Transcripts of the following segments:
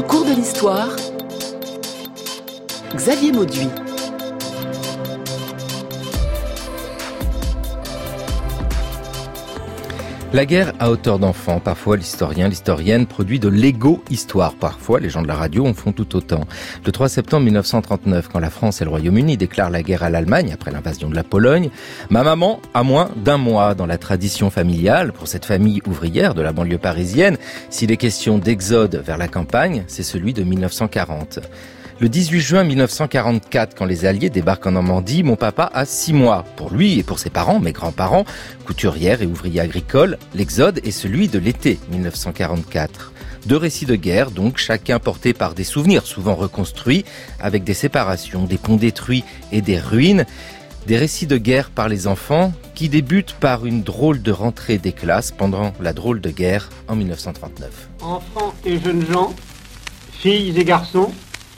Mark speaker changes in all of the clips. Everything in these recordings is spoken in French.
Speaker 1: Le cours de l'histoire, Xavier Mauduit.
Speaker 2: La guerre à hauteur d'enfant. Parfois, l'historienne produit de l'égo-histoire. Parfois, les gens de la radio en font tout autant. Le 3 septembre 1939, quand la France et le Royaume-Uni déclarent la guerre à l'Allemagne après l'invasion de la Pologne, ma maman a moins d'un mois dans la tradition familiale. Pour cette famille ouvrière de la banlieue parisienne, s'il est question d'exode vers la campagne, c'est celui de 1940. Le 18 juin 1944, quand les Alliés débarquent en Normandie, mon papa a 6 mois. Pour lui et pour ses parents, mes grands-parents, couturières et ouvriers agricoles, l'exode est celui de l'été 1944. 2 récits de guerre, donc, chacun porté par des souvenirs souvent reconstruits, avec des séparations, des ponts détruits et des ruines. Des récits de guerre par les enfants qui débutent par une drôle de rentrée des classes pendant la drôle de guerre en 1939.
Speaker 3: Enfants et jeunes gens, filles et garçons,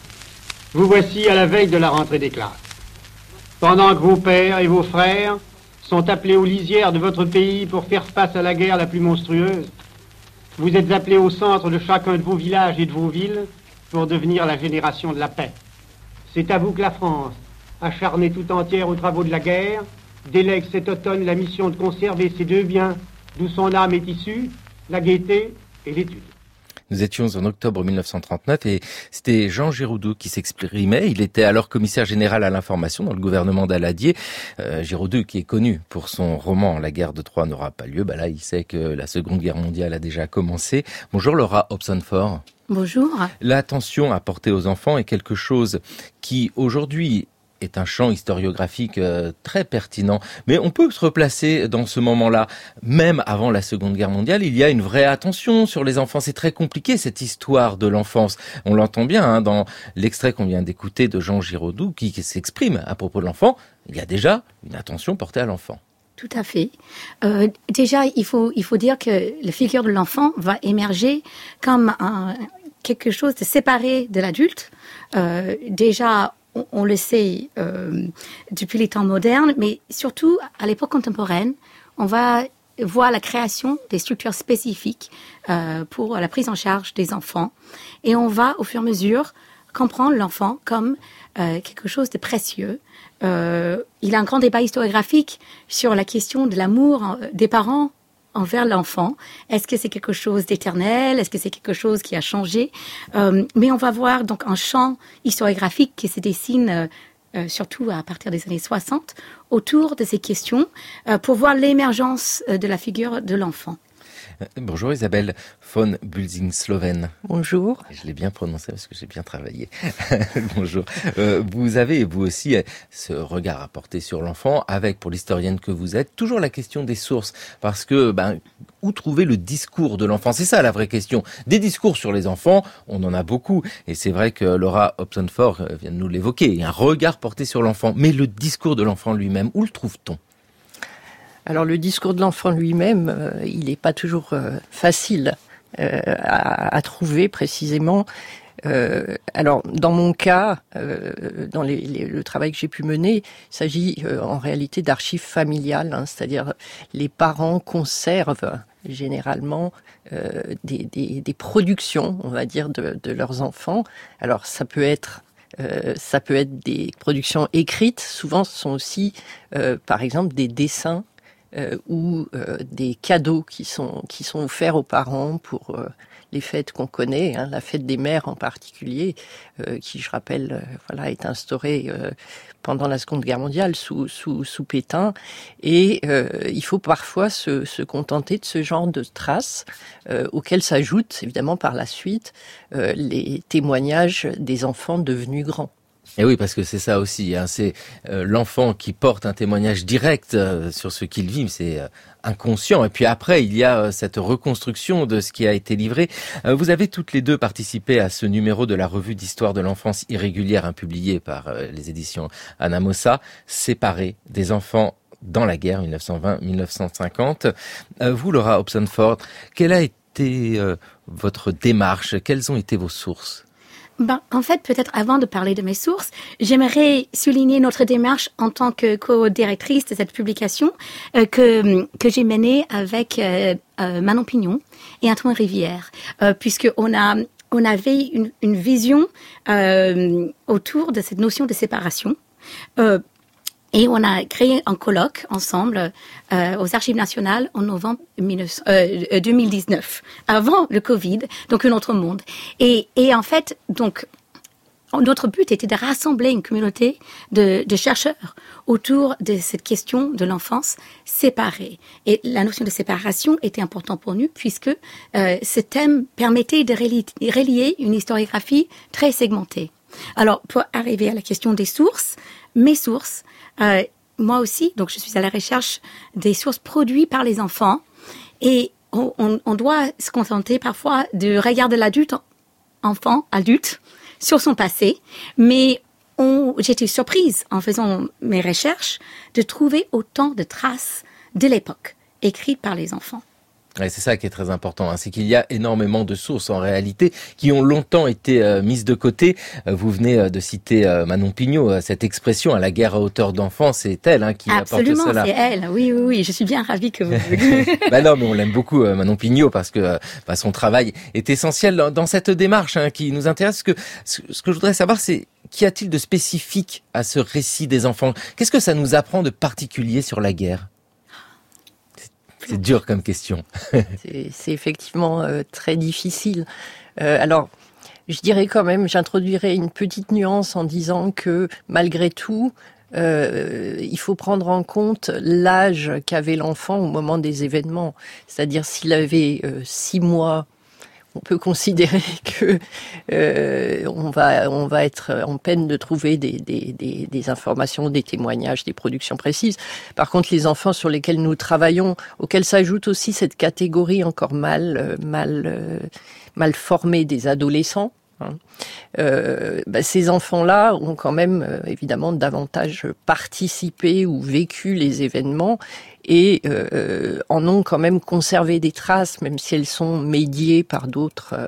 Speaker 3: vous voici à la veille de la rentrée des classes. Pendant que vos pères et vos frères sont appelés aux lisières de votre pays pour faire face à la guerre la plus monstrueuse, vous êtes appelés au centre de chacun de vos villages et de vos villes pour devenir la génération de la paix. C'est à vous que la France, acharnée tout entière aux travaux de la guerre, délègue cet automne la mission de conserver ces 2 biens d'où son âme est issue, la gaieté et l'étude.
Speaker 2: Nous étions en octobre 1939 et c'était Jean Giraudoux qui s'exprimait. Il était alors commissaire général à l'information dans le gouvernement d'Aladier. Giraudoux, qui est connu pour son roman « La guerre de Troie n'aura pas lieu », là il sait que la Seconde Guerre mondiale a déjà commencé. Bonjour Laura Hobson-Faure.
Speaker 4: Bonjour.
Speaker 2: L'attention apportée aux enfants est quelque chose qui aujourd'hui est un champ historiographique très pertinent. Mais on peut se replacer dans ce moment-là. Même avant la Seconde Guerre mondiale, il y a une vraie attention sur les enfants. C'est très compliqué, cette histoire de l'enfance. On l'entend bien dans l'extrait qu'on vient d'écouter de Jean Giraudoux qui s'exprime à propos de l'enfant. Il y a déjà une attention portée à l'enfant.
Speaker 4: Tout à fait. Déjà, il faut dire que la figure de l'enfant va émerger comme quelque chose de séparé de l'adulte. Déjà, on le sait depuis les temps modernes, mais surtout à l'époque contemporaine, on va voir la création des structures spécifiques pour la prise en charge des enfants. Et on va, au fur et à mesure, comprendre l'enfant comme quelque chose de précieux. Il y a un grand débat historiographique sur la question de l'amour des parents envers l'enfant. Est-ce que c'est quelque chose d'éternel? Est-ce que c'est quelque chose qui a changé? Mais on va voir donc un champ historiographique qui se dessine surtout à partir des années 60 autour de ces questions pour voir l'émergence de la figure de l'enfant.
Speaker 2: Bonjour Isabelle von Bulsing-Sloven.
Speaker 5: Bonjour.
Speaker 2: Je l'ai bien prononcé parce que j'ai bien travaillé. Bonjour. Vous avez, vous aussi, ce regard à porter sur l'enfant avec, pour l'historienne que vous êtes, toujours la question des sources. Parce que, où trouver le discours de l'enfant? C'est ça la vraie question. Des discours sur les enfants, on en a beaucoup. Et c'est vrai que Laura Hobson-Faure vient de nous l'évoquer. Il y a un regard porté sur l'enfant. Mais le discours de l'enfant lui-même, où le trouve-t-on?
Speaker 5: Alors le discours de l'enfant lui-même, il n'est pas toujours facile à trouver précisément. Alors dans mon cas, dans le travail que j'ai pu mener, il s'agit en réalité d'archives familiales, c'est-à-dire les parents conservent généralement des productions, on va dire, de leurs enfants. Alors ça peut être des productions écrites, souvent ce sont aussi par exemple des dessins ou des cadeaux qui sont offerts aux parents pour les fêtes qu'on connaît, la fête des mères en particulier, qui, je rappelle, est instaurée pendant la Seconde Guerre mondiale sous Pétain. Et il faut parfois se contenter de ce genre de traces auxquelles s'ajoutent, évidemment, par la suite, les témoignages des enfants devenus grands.
Speaker 2: Et oui, parce que c'est ça aussi, c'est l'enfant qui porte un témoignage direct sur ce qu'il vit, c'est inconscient. Et puis après, il y a cette reconstruction de ce qui a été livré. Vous avez toutes les deux participé à ce numéro de la revue d'histoire de l'enfance irrégulière, publié par les éditions Anamosa, Séparés des enfants dans la guerre 1920-1950. Vous, Laura Hobson-Faure, quelle a été votre démarche? Quelles ont été vos sources?
Speaker 4: En fait, peut-être avant de parler de mes sources, j'aimerais souligner notre démarche en tant que co-directrice de cette publication que j'ai menée avec Manon Pignon et Antoine Rivière, puisque on on avait une vision autour de cette notion de séparation. Et on a créé un colloque ensemble aux Archives nationales en novembre 2019, avant le Covid, donc un autre monde. Et en fait, donc, notre but était de rassembler une communauté de chercheurs autour de cette question de l'enfance séparée. Et la notion de séparation était importante pour nous puisque ce thème permettait de relier une historiographie très segmentée. Alors, pour arriver à la question des sources, mes sources, moi aussi, donc je suis à la recherche des sources produites par les enfants et on doit se contenter parfois de regarder l'adulte, enfant, adulte, sur son passé, mais j'étais surprise en faisant mes recherches de trouver autant de traces de l'époque écrites par les enfants.
Speaker 2: Ouais, c'est ça qui est très important, hein. C'est qu'il y a énormément de sources en réalité qui ont longtemps été mises de côté. Vous venez de citer Manon Pignot, cette expression, la guerre à hauteur d'enfant, c'est elle qui apporte cela.
Speaker 4: Absolument, c'est elle. Oui, je suis bien ravie que vous...
Speaker 2: Non, mais on l'aime beaucoup, Manon Pignot, parce que son travail est essentiel dans cette démarche qui nous intéresse. Ce que je voudrais savoir, c'est qu'y a-t-il de spécifique à ce récit des enfants? Qu'est-ce que ça nous apprend de particulier sur la guerre? C'est dur comme question.
Speaker 5: C'est effectivement très difficile. Alors, je dirais quand même, j'introduirais une petite nuance en disant que malgré tout, il faut prendre en compte l'âge qu'avait l'enfant au moment des événements. C'est-à-dire s'il avait 6 mois, on peut considérer que on va être en peine de trouver des informations, des témoignages, des productions précises. Par contre, les enfants sur lesquels nous travaillons, auxquels s'ajoute aussi cette catégorie encore mal formée des adolescents, ces enfants-là ont quand même évidemment davantage participé ou vécu les événements et en ont quand même conservé des traces, même si elles sont médiées par d'autres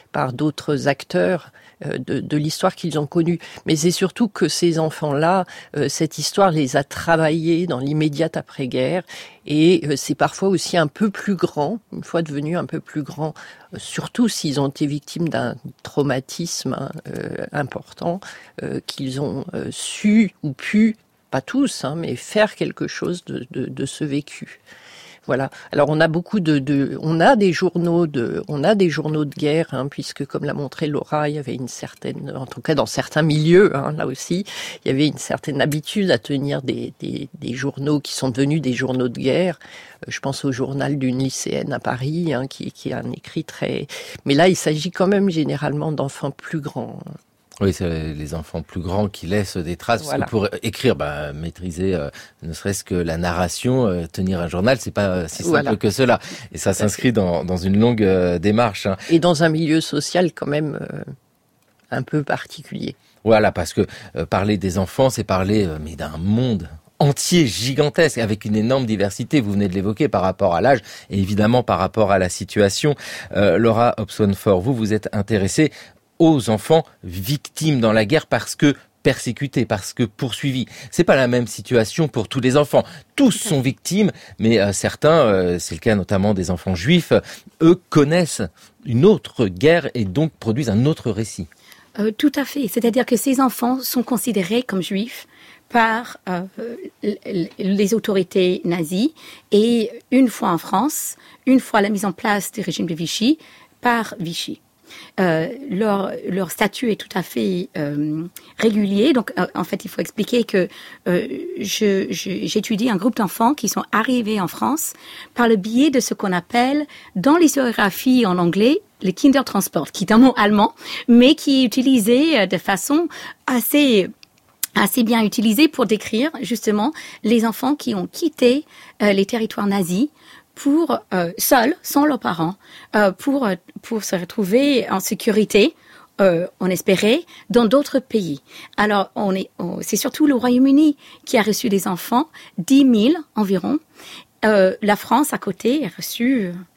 Speaker 5: acteurs de l'histoire qu'ils ont connue. Mais c'est surtout que ces enfants-là, cette histoire les a travaillés dans l'immédiate après-guerre, et c'est parfois aussi un peu plus grand, une fois devenus un peu plus grands, surtout s'ils ont été victimes d'un traumatisme important, qu'ils ont su ou pu, pas tous, mais faire quelque chose de ce vécu. Voilà. Alors on a on a des journaux de guerre, puisque comme l'a montré Laura, il y avait une certaine, en tout cas dans certains milieux, là aussi, il y avait une certaine habitude à tenir des journaux qui sont devenus des journaux de guerre. Je pense au journal d'une lycéenne à Paris, qui a un écrit très. Mais là, il s'agit quand même généralement d'enfants plus grands.
Speaker 2: Oui, c'est les enfants plus grands qui laissent des traces. Voilà. Parce que pour écrire, maîtriser ne serait-ce que la narration, tenir un journal, c'est pas si simple que cela. Et ça s'inscrit dans une longue démarche.
Speaker 5: Et dans un milieu social quand même un peu particulier.
Speaker 2: Voilà, parce que parler des enfants, c'est parler mais d'un monde entier, gigantesque, avec une énorme diversité, vous venez de l'évoquer, par rapport à l'âge et évidemment par rapport à la situation. Laura Hobsbawm-Faure, vous êtes intéressée aux enfants victimes dans la guerre parce que persécutés, parce que poursuivis. C'est pas la même situation pour tous les enfants. Tous sont victimes, mais certains, c'est le cas notamment des enfants juifs, eux connaissent une autre guerre et donc produisent un autre récit.
Speaker 4: Tout à fait. C'est-à-dire que ces enfants sont considérés comme juifs par les autorités nazies et une fois en France, une fois la mise en place du régime de Vichy, par Vichy. Leur statut est tout à fait régulier. Donc, en fait, il faut expliquer que j'étudie un groupe d'enfants qui sont arrivés en France par le biais de ce qu'on appelle, dans l'historiographie en anglais, le Kindertransport, qui est un mot allemand, mais qui est utilisé de façon assez bien utilisée pour décrire justement les enfants qui ont quitté les territoires nazis pour seuls, sans leurs parents, pour se retrouver en sécurité, on espérait, dans d'autres pays. Alors, c'est surtout le Royaume-Uni qui a reçu des enfants, 10 000 environ. La France, à côté, a reçu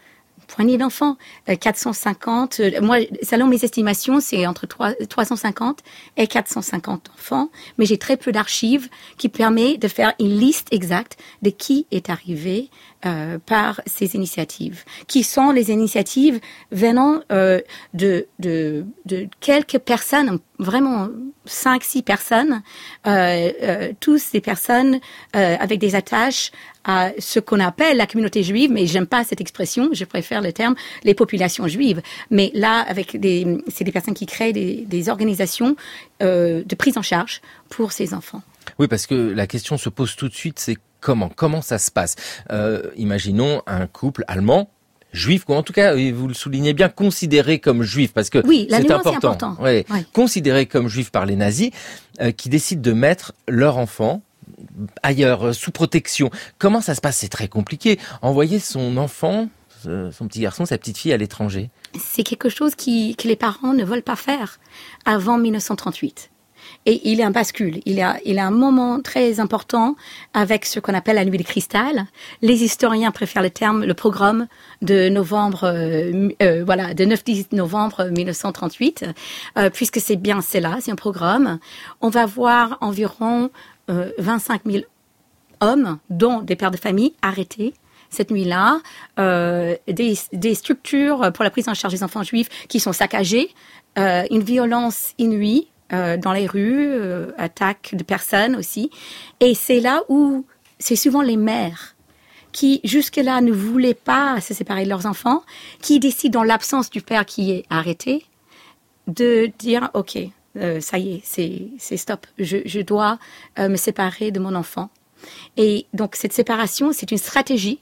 Speaker 4: poignée d'enfants, 450. Moi, selon mes estimations, c'est entre 350 et 450 enfants. Mais j'ai très peu d'archives qui permet de faire une liste exacte de qui est arrivé par ces initiatives. Qui sont les initiatives venant de quelques personnes, vraiment 5-6 personnes, tous des personnes avec des attaches à ce qu'on appelle la communauté juive, mais j'aime pas cette expression, je préfère le terme les populations juives. Mais là, c'est des personnes qui créent des organisations de prise en charge pour ces enfants.
Speaker 2: Oui, parce que la question se pose tout de suite, c'est comment ça se passe. Imaginons un couple allemand, juif, ou en tout cas, vous le soulignez bien, considéré comme juif, parce que
Speaker 4: oui,
Speaker 2: c'est important. Ouais. Oui. Considéré comme juif par les nazis, qui décident de mettre leur enfant ailleurs, sous protection. Comment ça se passe? C'est très compliqué. Envoyer son enfant, son petit garçon, sa petite fille à l'étranger.
Speaker 4: C'est quelque chose que les parents ne veulent pas faire avant 1938. Et il y a un bascule, il y a un moment très important avec ce qu'on appelle la nuit de cristal. Les historiens préfèrent le pogrom de novembre, de 9-10 novembre 1938, puisque c'est là, c'est un pogrom. On va voir environ 25 000 hommes, dont des pères de famille, arrêtés cette nuit-là, des structures pour la prise en charge des enfants juifs qui sont saccagées, une violence inouïe dans les rues, attaques de personnes aussi. Et c'est là où c'est souvent les mères qui, jusque-là, ne voulaient pas se séparer de leurs enfants, qui décident, dans l'absence du père qui est arrêté, de dire « Ok, ça y est, c'est stop, je dois me séparer de mon enfant. » Et donc, cette séparation, c'est une stratégie.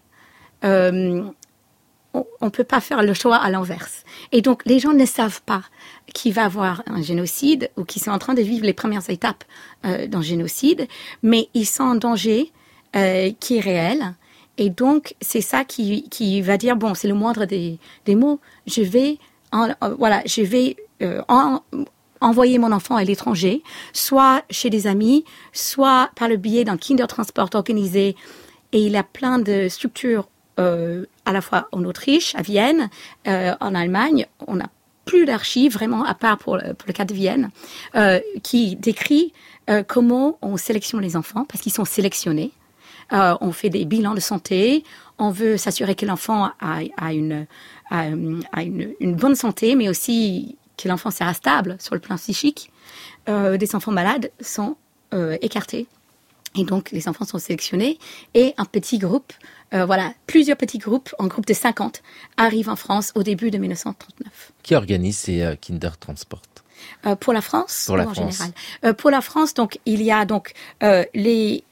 Speaker 4: On peut pas faire le choix à l'inverse. Et donc, les gens ne savent pas qu'il va y avoir un génocide ou qu'ils sont en train de vivre les premières étapes d'un génocide, mais ils sont en danger qui est réel. Et donc, c'est ça qui va dire, bon, c'est le moindre des mots. Je vais envoyer mon enfant à l'étranger, soit chez des amis, soit par le biais d'un Kindertransport organisé. Et il y a plein de structures à la fois en Autriche, à Vienne, en Allemagne. On n'a plus d'archives, vraiment, à part pour le cas de Vienne, qui décrit comment on sélectionne les enfants, parce qu'ils sont sélectionnés. On fait des bilans de santé, on veut s'assurer que l'enfant a une bonne santé, mais aussi que l'enfant sera stable sur le plan psychique. Des enfants malades sont écartés. Et donc, les enfants sont sélectionnés et un petit groupe, plusieurs petits groupes, en groupe de 50, arrivent en France au début de 1939.
Speaker 2: Qui organise ces Kindertransport?
Speaker 4: Pour la France
Speaker 2: ou
Speaker 4: en général? Pour la France, donc, il y a donc les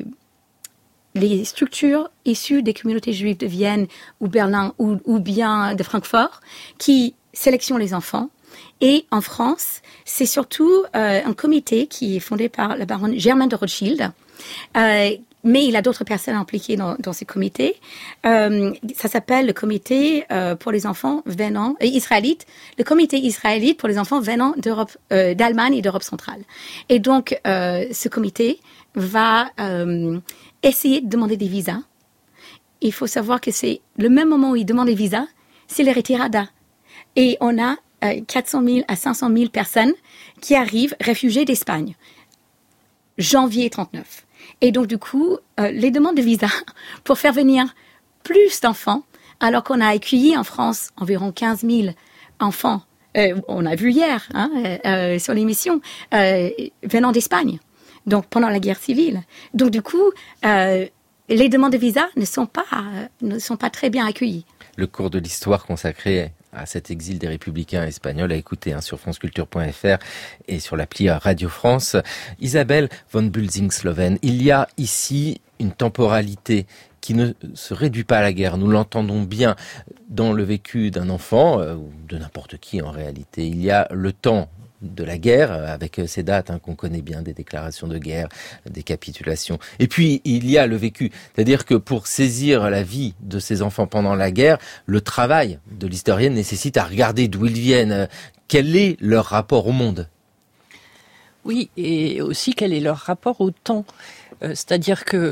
Speaker 4: structures issues des communautés juives de Vienne ou Berlin ou bien de Francfort qui sélectionnent les enfants. Et en France, c'est surtout un comité qui est fondé par la baronne Germaine de Rothschild. Mais il y a d'autres personnes impliquées dans ce comité. Ça s'appelle le comité pour les enfants venant israélites, le comité israélite pour les enfants venant d'Europe, d'Allemagne et d'Europe centrale. Et donc, ce comité va essayer de demander des visas. Il faut savoir que c'est le même moment où il demande des visas, c'est les retirada. Et on a 400 000 à 500 000 personnes qui arrivent réfugiées d'Espagne. Janvier 39. Et donc, du coup, les demandes de visa pour faire venir plus d'enfants, alors qu'on a accueilli en France environ 15 000 enfants, on a vu hier sur l'émission, venant d'Espagne, donc pendant la guerre civile. Donc, du coup, les demandes de visa ne sont pas très bien accueillies.
Speaker 2: Le cours de l'histoire consacré à cet exil des républicains espagnols à écouter sur franceculture.fr et sur l'appli Radio France. Isabelle von Bulsing-Sloven, il y a ici une temporalité qui ne se réduit pas à la guerre. Nous l'entendons bien dans le vécu d'un enfant, ou de n'importe qui en réalité. Il y a le temps de la guerre, avec ces dates qu'on connaît bien, des déclarations de guerre, des capitulations. Et puis, il y a le vécu. C'est-à-dire que pour saisir la vie de ces enfants pendant la guerre, le travail de l'historienne nécessite à regarder d'où ils viennent. Quel est leur rapport au monde ?
Speaker 5: Oui, et aussi quel est leur rapport au temps. C'est-à-dire que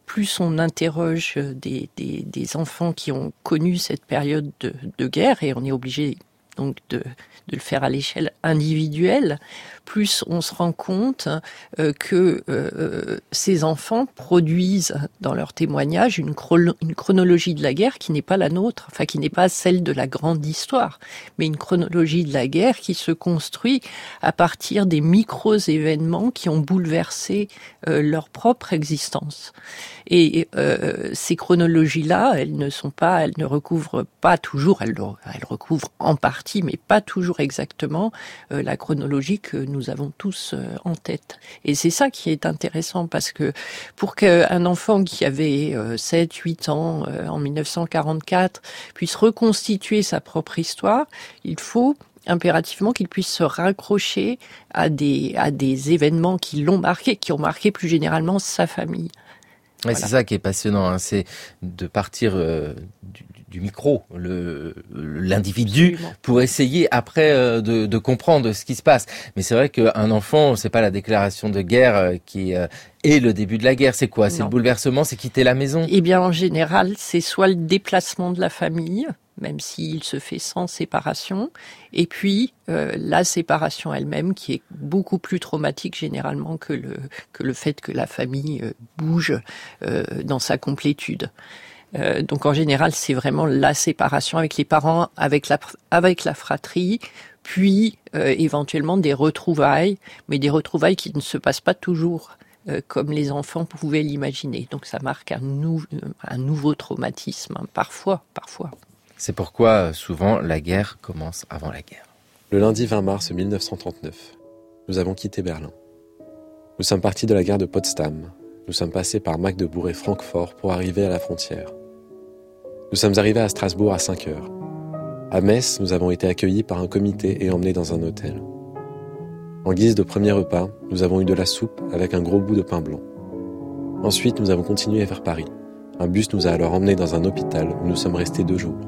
Speaker 5: plus on interroge des enfants qui ont connu cette période de guerre, et on est obligé donc de le faire à l'échelle individuelle, plus on se rend compte que ces enfants produisent dans leurs témoignages une chronologie de la guerre qui n'est pas la nôtre, enfin qui n'est pas celle de la grande histoire, mais une chronologie de la guerre qui se construit à partir des micro-événements qui ont bouleversé leur propre existence. Et ces chronologies-là, elles ne recouvrent pas toujours, elles recouvrent en partie, mais pas toujours exactement la chronologie que nous avons tous en tête. Et c'est ça qui est intéressant, parce que pour qu'un enfant qui avait 7-8 ans en 1944 puisse reconstituer sa propre histoire, il faut impérativement qu'il puisse se raccrocher à des événements qui l'ont marqué, qui ont marqué plus généralement sa famille.
Speaker 2: Ouais,
Speaker 5: Voilà.
Speaker 2: c'est ça qui est passionnant, hein. C'est de partir du micro, l'individu,
Speaker 5: Absolument.
Speaker 2: pour essayer après de comprendre ce qui se passe. Mais c'est vrai qu'un enfant, c'est pas la déclaration de guerre qui est le début de la guerre. C'est quoi ? C'est
Speaker 5: Non.
Speaker 2: le bouleversement, c'est quitter la maison.
Speaker 5: Eh bien, en général, c'est soit le déplacement de la famille, même s'il se fait sans séparation, et puis la séparation elle-même, qui est beaucoup plus traumatique généralement que le fait que la famille bouge dans sa complétude. Donc en général, c'est vraiment la séparation avec les parents, avec la fratrie, puis éventuellement des retrouvailles, mais des retrouvailles qui ne se passent pas toujours comme les enfants pouvaient l'imaginer. Donc ça marque un nouveau traumatisme, hein, parfois.
Speaker 2: C'est pourquoi souvent la guerre commence avant la guerre.
Speaker 1: Le lundi 20 mars 1939, nous avons quitté Berlin. Nous sommes partis de la gare de Potsdam. Nous sommes passés par Magdebourg et Francfort pour arriver à la frontière. Nous sommes arrivés à Strasbourg à 5 heures. À Metz, nous avons été accueillis par un comité et emmenés dans un hôtel. En guise de premier repas, nous avons eu de la soupe avec un gros bout de pain blanc. Ensuite, nous avons continué vers Paris. Un bus nous a alors emmenés dans un hôpital où nous sommes restés 2 jours.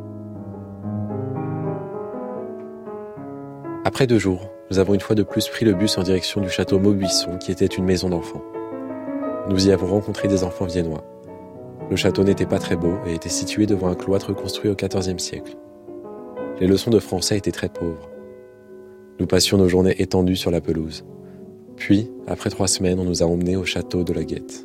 Speaker 1: Après 2 jours, nous avons une fois de plus pris le bus en direction du château Maubuisson, qui était une maison d'enfants. Nous y avons rencontré des enfants viennois. Le château n'était pas très beau et était situé devant un cloître construit au XIVe siècle. Les leçons de français étaient très pauvres. Nous passions nos journées étendues sur la pelouse. Puis, après 3 semaines, on nous a emmenés au château de la Guette.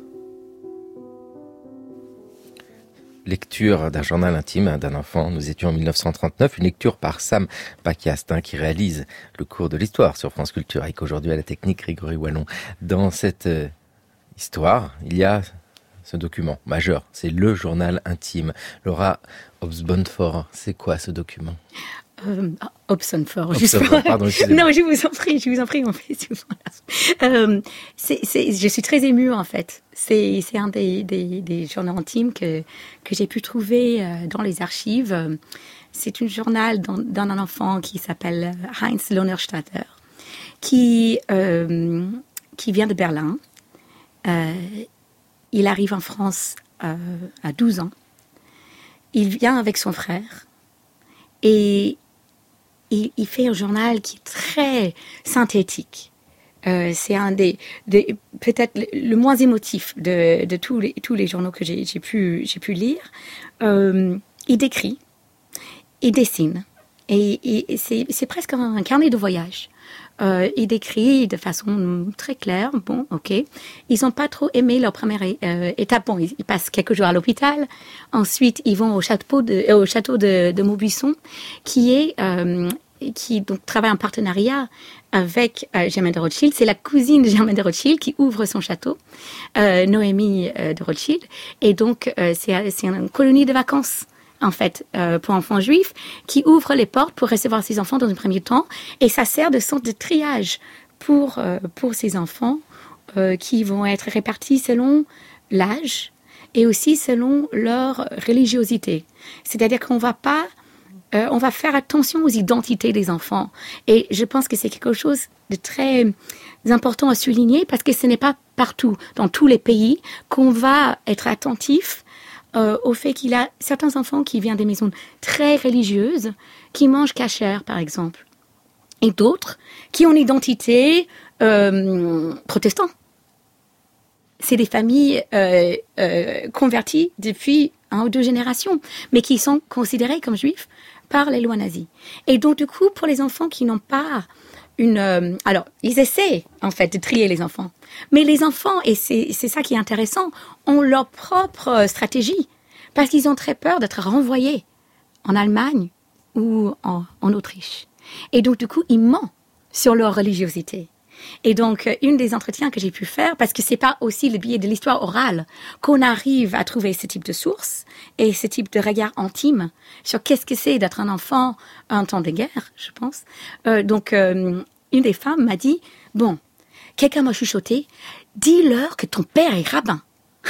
Speaker 2: Lecture d'un journal intime d'un enfant. Nous étions en 1939, une lecture par Sam Pakiast, qui réalise le cours de l'histoire sur France Culture, avec aujourd'hui à la technique Grégory Wallon. Dans cette histoire, il y a ce document majeur, c'est le journal intime. Laura Hobsbawm-Ford, c'est quoi ce document ?
Speaker 4: Hobsbawm-Ford,
Speaker 2: pardon, excusez-moi.
Speaker 4: Non, je vous en prie, on fait souvent. Je suis très émue, en fait. C'est un des journaux intimes que j'ai pu trouver dans les archives. C'est un journal d'un enfant qui s'appelle Heinz Lohnerstatter, qui vient de Berlin. Il arrive en France à 12 ans. Il vient avec son frère et il fait un journal qui est très synthétique. C'est un des peut-être le moins émotif de tous les journaux que j'ai pu lire. Il décrit, il dessine et c'est presque un carnet de voyage. Il décrit de façon très claire. Bon, ok. Ils n'ont pas trop aimé leur première étape. Bon, ils passent quelques jours à l'hôpital. Ensuite, ils vont au château de Maubuisson, qui donc travaille en partenariat avec Germaine de Rothschild. C'est la cousine de Germaine de Rothschild qui ouvre son château, Noémie de Rothschild. Et donc, c'est une colonie de vacances, en fait, pour enfants juifs, qui ouvre les portes pour recevoir ces enfants dans un premier temps. Et ça sert de centre de triage pour ces enfants qui vont être répartis selon l'âge et aussi selon leur religiosité. C'est-à-dire qu'on va faire attention aux identités des enfants. Et je pense que c'est quelque chose de très important à souligner parce que ce n'est pas partout, dans tous les pays, qu'on va être attentif au fait qu'il y a certains enfants qui viennent des maisons très religieuses, qui mangent kasher, par exemple, et d'autres qui ont une identité protestante. c'est des familles converties depuis 1 ou 2 générations, mais qui sont considérées comme juifs par les lois nazies. Et donc, du coup, pour les enfants qui n'ont pas alors, ils essaient, en fait, de trier les enfants. Mais les enfants, et c'est ça qui est intéressant, ont leur propre stratégie. Parce qu'ils ont très peur d'être renvoyés en Allemagne ou en Autriche. Et donc, du coup, ils mentent sur leur religiosité. Et donc, une des entretiens que j'ai pu faire, parce que c'est pas aussi le biais de l'histoire orale qu'on arrive à trouver ce type de sources et ce type de regard intime sur qu'est-ce que c'est d'être un enfant en temps de guerre, je pense. Donc, une des femmes m'a dit, bon, quelqu'un m'a chuchoté, dis-leur que ton père est rabbin.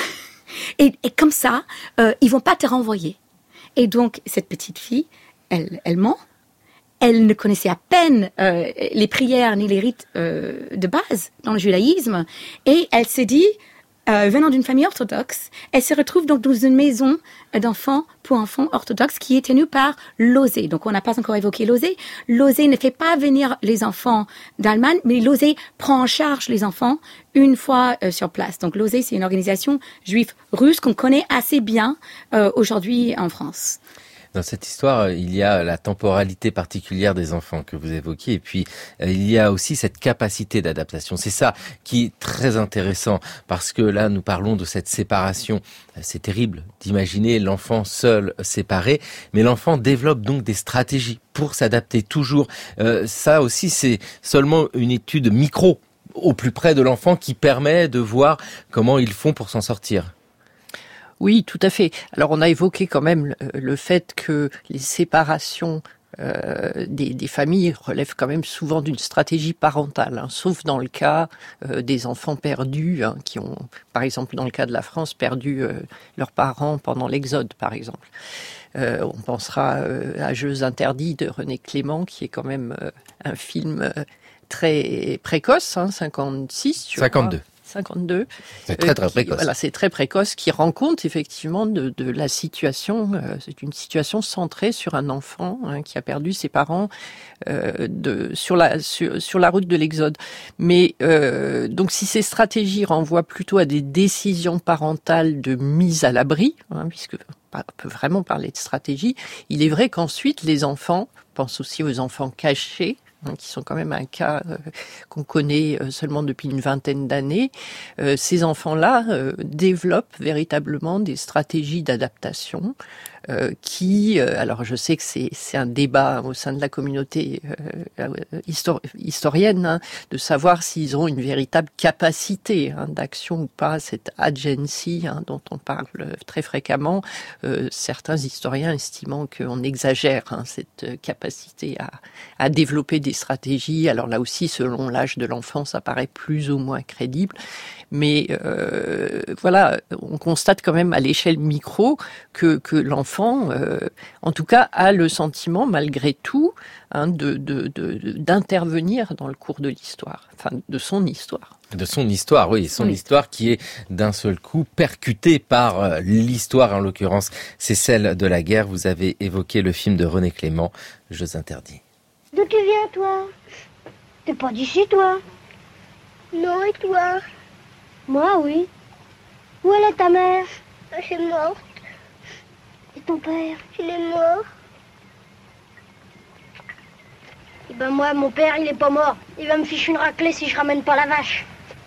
Speaker 4: et comme ça, ils vont pas te renvoyer. Et donc, cette petite fille, elle ment. Elle ne connaissait à peine les prières ni les rites de base dans le judaïsme. Et elle s'est dit, venant d'une famille orthodoxe, elle se retrouve donc dans une maison d'enfants pour enfants orthodoxes qui est tenue par l'OSE. Donc on n'a pas encore évoqué l'OSE. L'OSE ne fait pas venir les enfants d'Allemagne, mais l'OSE prend en charge les enfants une fois sur place. Donc l'OSE, c'est une organisation juive russe qu'on connaît assez bien aujourd'hui en France.
Speaker 2: Dans cette histoire, il y a la temporalité particulière des enfants que vous évoquiez, et puis il y a aussi cette capacité d'adaptation. C'est ça qui est très intéressant, parce que là, nous parlons de cette séparation. C'est terrible d'imaginer l'enfant seul, séparé, mais l'enfant développe donc des stratégies pour s'adapter toujours. Ça aussi, c'est seulement une étude micro, au plus près de l'enfant, qui permet de voir comment ils font pour s'en sortir.
Speaker 5: Oui, tout à fait. Alors on a évoqué quand même le fait que les séparations des familles relèvent quand même souvent d'une stratégie parentale, sauf dans le cas des enfants perdus, qui ont, par exemple dans le cas de la France, perdu leurs parents pendant l'Exode, par exemple. On pensera à Jeux interdits de René Clément, qui est quand même un film très précoce, 56, je
Speaker 2: 52.
Speaker 5: crois. 52.
Speaker 2: C'est très précoce.
Speaker 5: Voilà, c'est très précoce, qui rend compte effectivement de la situation. C'est une situation centrée sur un enfant qui a perdu ses parents sur la route de l'Exode. Mais donc si ces stratégies renvoient plutôt à des décisions parentales de mise à l'abri, puisque on peut vraiment parler de stratégie, il est vrai qu'ensuite les enfants, pense aussi aux enfants cachés, qui sont quand même un cas qu'on connaît seulement depuis une vingtaine d'années, ces enfants-là développent véritablement des stratégies d'adaptation qui, alors je sais que c'est un débat au sein de la communauté historienne, de savoir s'ils ont une véritable capacité d'action ou pas, cette agency dont on parle très fréquemment, certains historiens estimant qu'on exagère cette capacité à développer des stratégies. Alors là aussi, selon l'âge de l'enfant, ça paraît plus ou moins crédible. Mais voilà, on constate quand même à l'échelle micro que l'enfant, en tout cas, a le sentiment, malgré tout, d'intervenir dans le cours de l'histoire, enfin de son histoire.
Speaker 2: De son histoire, oui, histoire qui est d'un seul coup percutée par l'histoire, en l'occurrence, c'est celle de la guerre. Vous avez évoqué le film de René Clément, Jeux interdits.
Speaker 6: D'où tu viens, toi? T'es pas d'ici, toi? Non, et toi? Moi, oui. Où elle est ta mère? Elle est morte. Et ton père? Il est mort. Et ben moi, mon père, il est pas mort. Il va me ficher une raclée si je ramène pas la vache.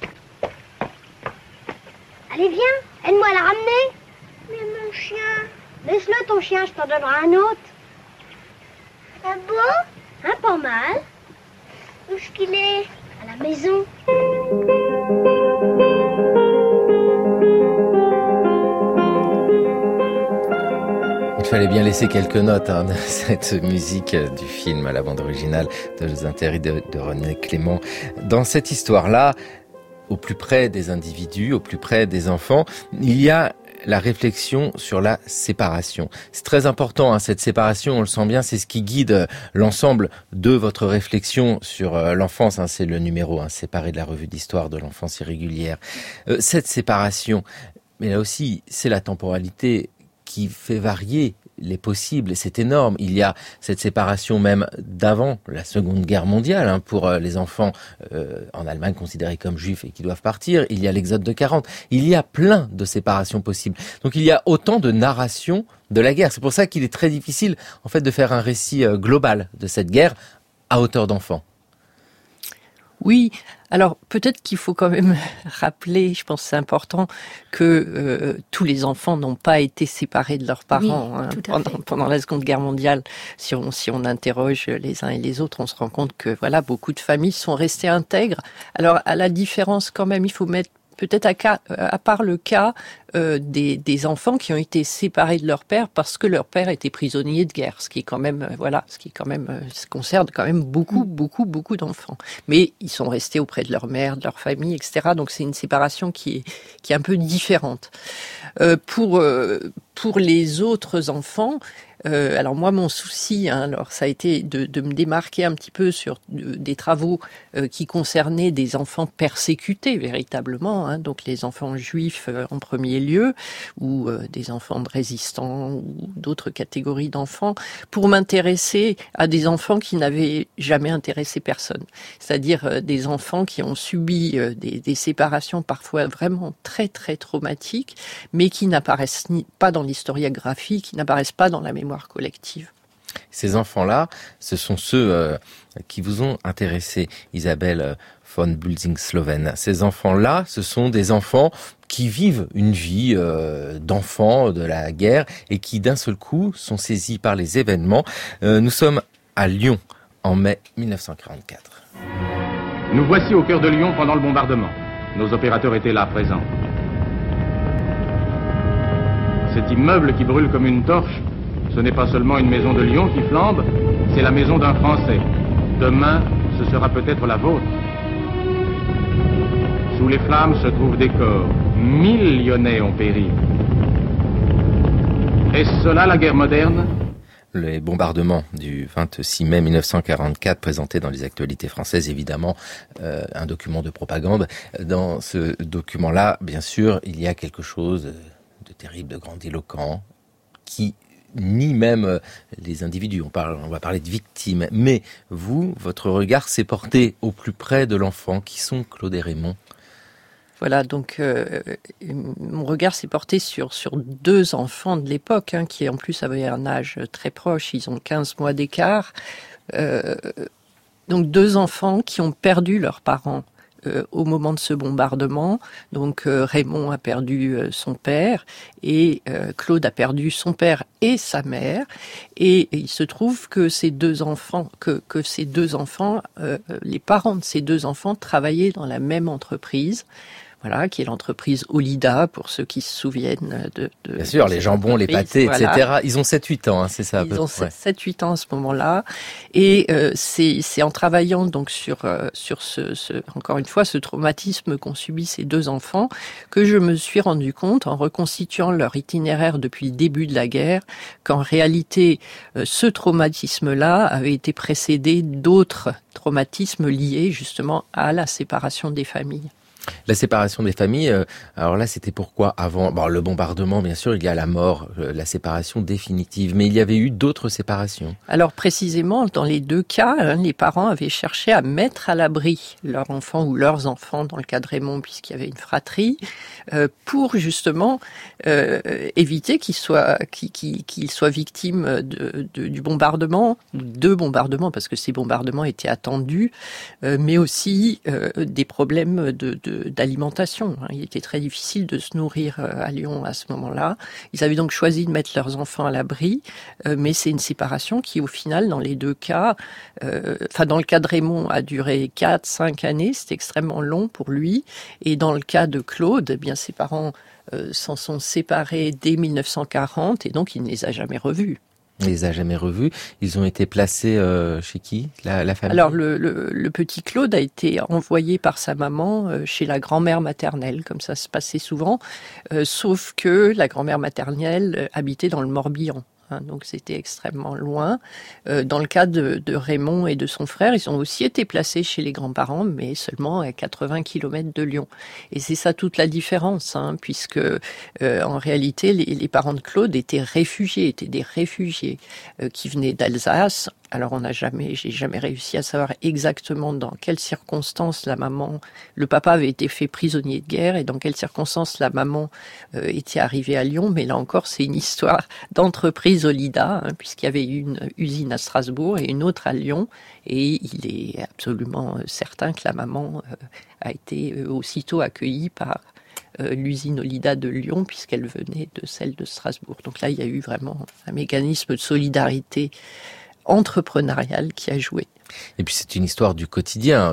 Speaker 6: Allez, viens, aide-moi à la ramener. Mais mon chien. Laisse-le, ton chien, je t'en donnerai un autre. Ah bon? Pas mal. Où est-ce qu'il est? À la maison.
Speaker 2: Il fallait bien laisser quelques notes de cette musique du film à la bande originale de Jeux interdits de René Clément. Dans cette histoire-là, au plus près des individus, au plus près des enfants, il y a la réflexion sur la séparation. C'est très important, cette séparation, on le sent bien, c'est ce qui guide l'ensemble de votre réflexion sur l'enfance. C'est le numéro séparé de la revue d'histoire de l'enfance irrégulière. Cette séparation, mais là aussi, c'est la temporalité qui fait varier les possibles, c'est énorme. Il y a cette séparation même d'avant la Seconde Guerre mondiale, pour les enfants en Allemagne considérés comme juifs et qui doivent partir. Il y a l'exode de 40. Il y a plein de séparations possibles. Donc il y a autant de narrations de la guerre. C'est pour ça qu'il est très difficile, en fait, de faire un récit global de cette guerre à hauteur d'enfant.
Speaker 5: Oui, alors peut-être qu'il faut quand même rappeler, je pense que c'est important, que tous les enfants n'ont pas été séparés de leurs parents pendant la Seconde Guerre mondiale. Si on interroge les uns et les autres, on se rend compte que voilà, beaucoup de familles sont restées intègres. Alors à la différence quand même, il faut mettre peut-être à part le cas des enfants qui ont été séparés de leur père parce que leur père était prisonnier de guerre, ce qui concerne quand même beaucoup d'enfants. Mais ils sont restés auprès de leur mère, de leur famille, etc. Donc c'est une séparation qui est un peu différente. Pour les autres enfants, alors moi mon souci, alors ça a été de me démarquer un petit peu sur des travaux qui concernaient des enfants persécutés véritablement, donc les enfants juifs en premier lieu, ou des enfants de résistants ou d'autres catégories d'enfants, pour m'intéresser à des enfants qui n'avaient jamais intéressé personne, c'est-à-dire des enfants qui ont subi des séparations parfois vraiment très très traumatiques, mais qui n'apparaissent pas dans l'historiographie, qui n'apparaissent pas dans la mémoire collective.
Speaker 2: Ces enfants-là, ce sont ceux qui vous ont intéressé, Isabelle von Bulsing-Sloven. Ces enfants-là, ce sont des enfants qui vivent une vie d'enfants de la guerre et qui, d'un seul coup, sont saisis par les événements. Nous sommes à Lyon, en mai 1944.
Speaker 7: Nous voici au cœur de Lyon pendant le bombardement. Nos opérateurs étaient là, présents. Cet immeuble qui brûle comme une torche, ce n'est pas seulement une maison de Lyon qui flambe, c'est la maison d'un Français. Demain, ce sera peut-être la vôtre. Sous les flammes se trouvent des corps. 1000 Lyonnais ont péri. Est-ce cela la guerre moderne ?
Speaker 2: Les bombardements du 26 mai 1944, présentés dans les actualités françaises, évidemment, un document de propagande. Dans ce document-là, bien sûr, il y a quelque chose de terrible, de grandiloquent, qui nie même les individus. On va parler de victimes. Mais vous, votre regard s'est porté au plus près de l'enfant. Qui sont Claude et Raymond ?
Speaker 5: Voilà, donc mon regard s'est porté sur deux enfants de l'époque, qui en plus avaient un âge très proche, ils ont 15 mois d'écart. Donc deux enfants qui ont perdu leurs parents au moment de ce bombardement. Donc Raymond a perdu son père et Claude a perdu son père et sa mère. Et il se trouve que ces deux enfants, les parents de ces deux enfants travaillaient dans la même entreprise. Voilà, qui est l'entreprise Olida, pour ceux qui se souviennent de
Speaker 2: bien sûr, les jambons, les pâtés, voilà. Etc. Ils ont 7-8 ans, c'est ça à peu près.
Speaker 5: Ils ont 7-8 ans à ce moment-là. Et c'est en travaillant donc sur encore une fois, ce traumatisme qu'ont subi ces deux enfants, que je me suis rendu compte, en reconstituant leur itinéraire depuis le début de la guerre, qu'en réalité, ce traumatisme-là avait été précédé d'autres traumatismes liés justement à la séparation des familles.
Speaker 2: La séparation des familles, alors là c'était pourquoi avant le bombardement, bien sûr, il y a la mort, la séparation définitive, mais il y avait eu d'autres séparations.
Speaker 5: Alors précisément, dans les deux cas, les parents avaient cherché à mettre à l'abri leur enfant ou leurs enfants, dans le cas de Raymond, puisqu'il y avait une fratrie, pour justement éviter qu'ils soient victimes du bombardement, de bombardements, parce que ces bombardements étaient attendus, mais aussi des problèmes d'alimentation. Il était très difficile de se nourrir à Lyon à ce moment-là. Ils avaient donc choisi de mettre leurs enfants à l'abri, mais c'est une séparation qui, au final, dans les deux cas, dans le cas de Raymond, a duré 4-5 années. C'était extrêmement long pour lui. Et dans le cas de Claude, eh bien, ses parents s'en sont séparés dès 1940 et donc il ne les a jamais revus.
Speaker 2: Il les a jamais revus. Ils ont été placés chez qui, la famille ?
Speaker 5: Alors le petit Claude a été envoyé par sa maman chez la grand-mère maternelle, comme ça se passait souvent, sauf que la grand-mère maternelle habitait dans le Morbihan. donc c'était extrêmement loin. Dans le cas de Raymond et de son frère, ils ont aussi été placés chez les grands-parents, mais seulement à 80 km de Lyon. Et c'est ça toute la différence, puisque en réalité, les parents de Claude étaient des réfugiés qui venaient d'Alsace. Alors j'ai jamais réussi à savoir exactement dans quelles circonstances le papa avait été fait prisonnier de guerre et dans quelles circonstances la maman était arrivée à Lyon. Mais là encore, c'est une histoire d'entreprise Olida, puisqu'il y avait une usine à Strasbourg et une autre à Lyon. Et il est absolument certain que la maman a été aussitôt accueillie par l'usine Olida de Lyon, puisqu'elle venait de celle de Strasbourg. Donc là, il y a eu vraiment un mécanisme de solidarité entrepreneurial qui a joué.
Speaker 2: Et puis c'est une histoire du quotidien